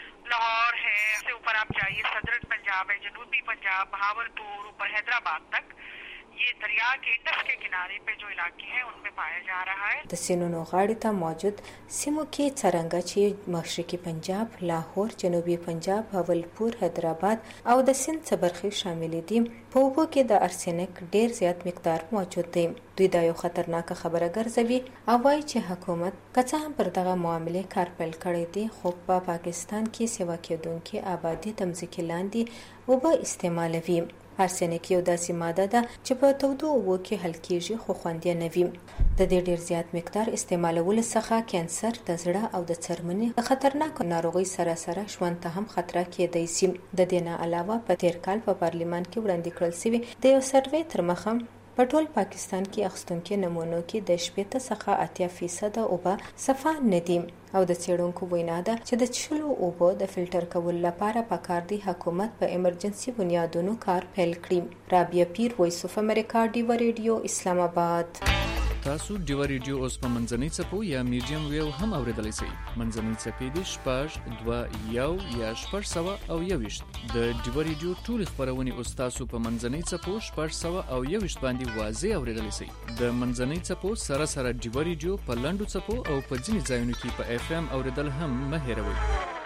लाहौर है, से ऊपर आप जाइए सदरन पंजाब है, जनूबी पंजाब, बहावलपुर, ऊपर हैदराबाद तक ये दरिया के इंडस के किनारे पे जो इलाके हैं उनमें पाया जा रहा है. د سینونو غاړې ته موجود سیمو کې څرنګه چې مشرقي پنجاب، لاهور، جنوبي پنجاب، بهاولپور، حیدرآباد او د سند څخه برخې شامل دي په اوبو کې د ارسنیک ډیر زیات مقدار موجود دی. دوی دا یو خطرناک خبره ګرځوي او وایي چې حکومت که هم پر دغه معاملې کار پیل کړی دی خو په پا پاکستان کې سیوا کېدونکي آبادي د مځکې لاندې اوبه استعمالوي. ارسنیک یو داسې ماده ده چې په تودو اوبو کې حل کېږي خو خوندي نه وي. د دې ډیر زیات مقدار استعمالولو څخه کانسر، د زړه او د څرمنې د خطرناکو ناروغۍ سره سره ژوند ته هم خطر کېدای شي. د دې نه علاوه په تیر کال په پارلیمان کې وړاندې کړل شوی د یو سروې تر مخه په ټول پاکستان کې اخستونکو نمونو کې د شپږ څخه اتیا فیصد اوبه صفا نه دي او د څېړونکو وینا ده چې د څښلو اوبو د فلټر کولو لپاره پکار دی حکومت په ایمرجنسي بنیادونو کار پیل کړي. رابعه پیر، وایس اف امریکا، ډیوا ریډیو، اسلام آباد. تاسو ډیوا ریډیو اوس په منځنۍ څپو یا میډیم ویو هم اوریدلی شئ. منځنۍ څپې دي شپږ دوه یو یا شپږ سوه او یوویشت. د ډیوا ریډیو ټولې خپرونې اوس تاسو په منځنۍ څپو شپږ سوه او یوویشت باندې واضح اوریدلی شئ. د منځنۍ څپو سره سره ډیوا ریډیو په لنډو څپو او په ځینې ځایونو کې په اف ام اوریدل هم مه هیروئ.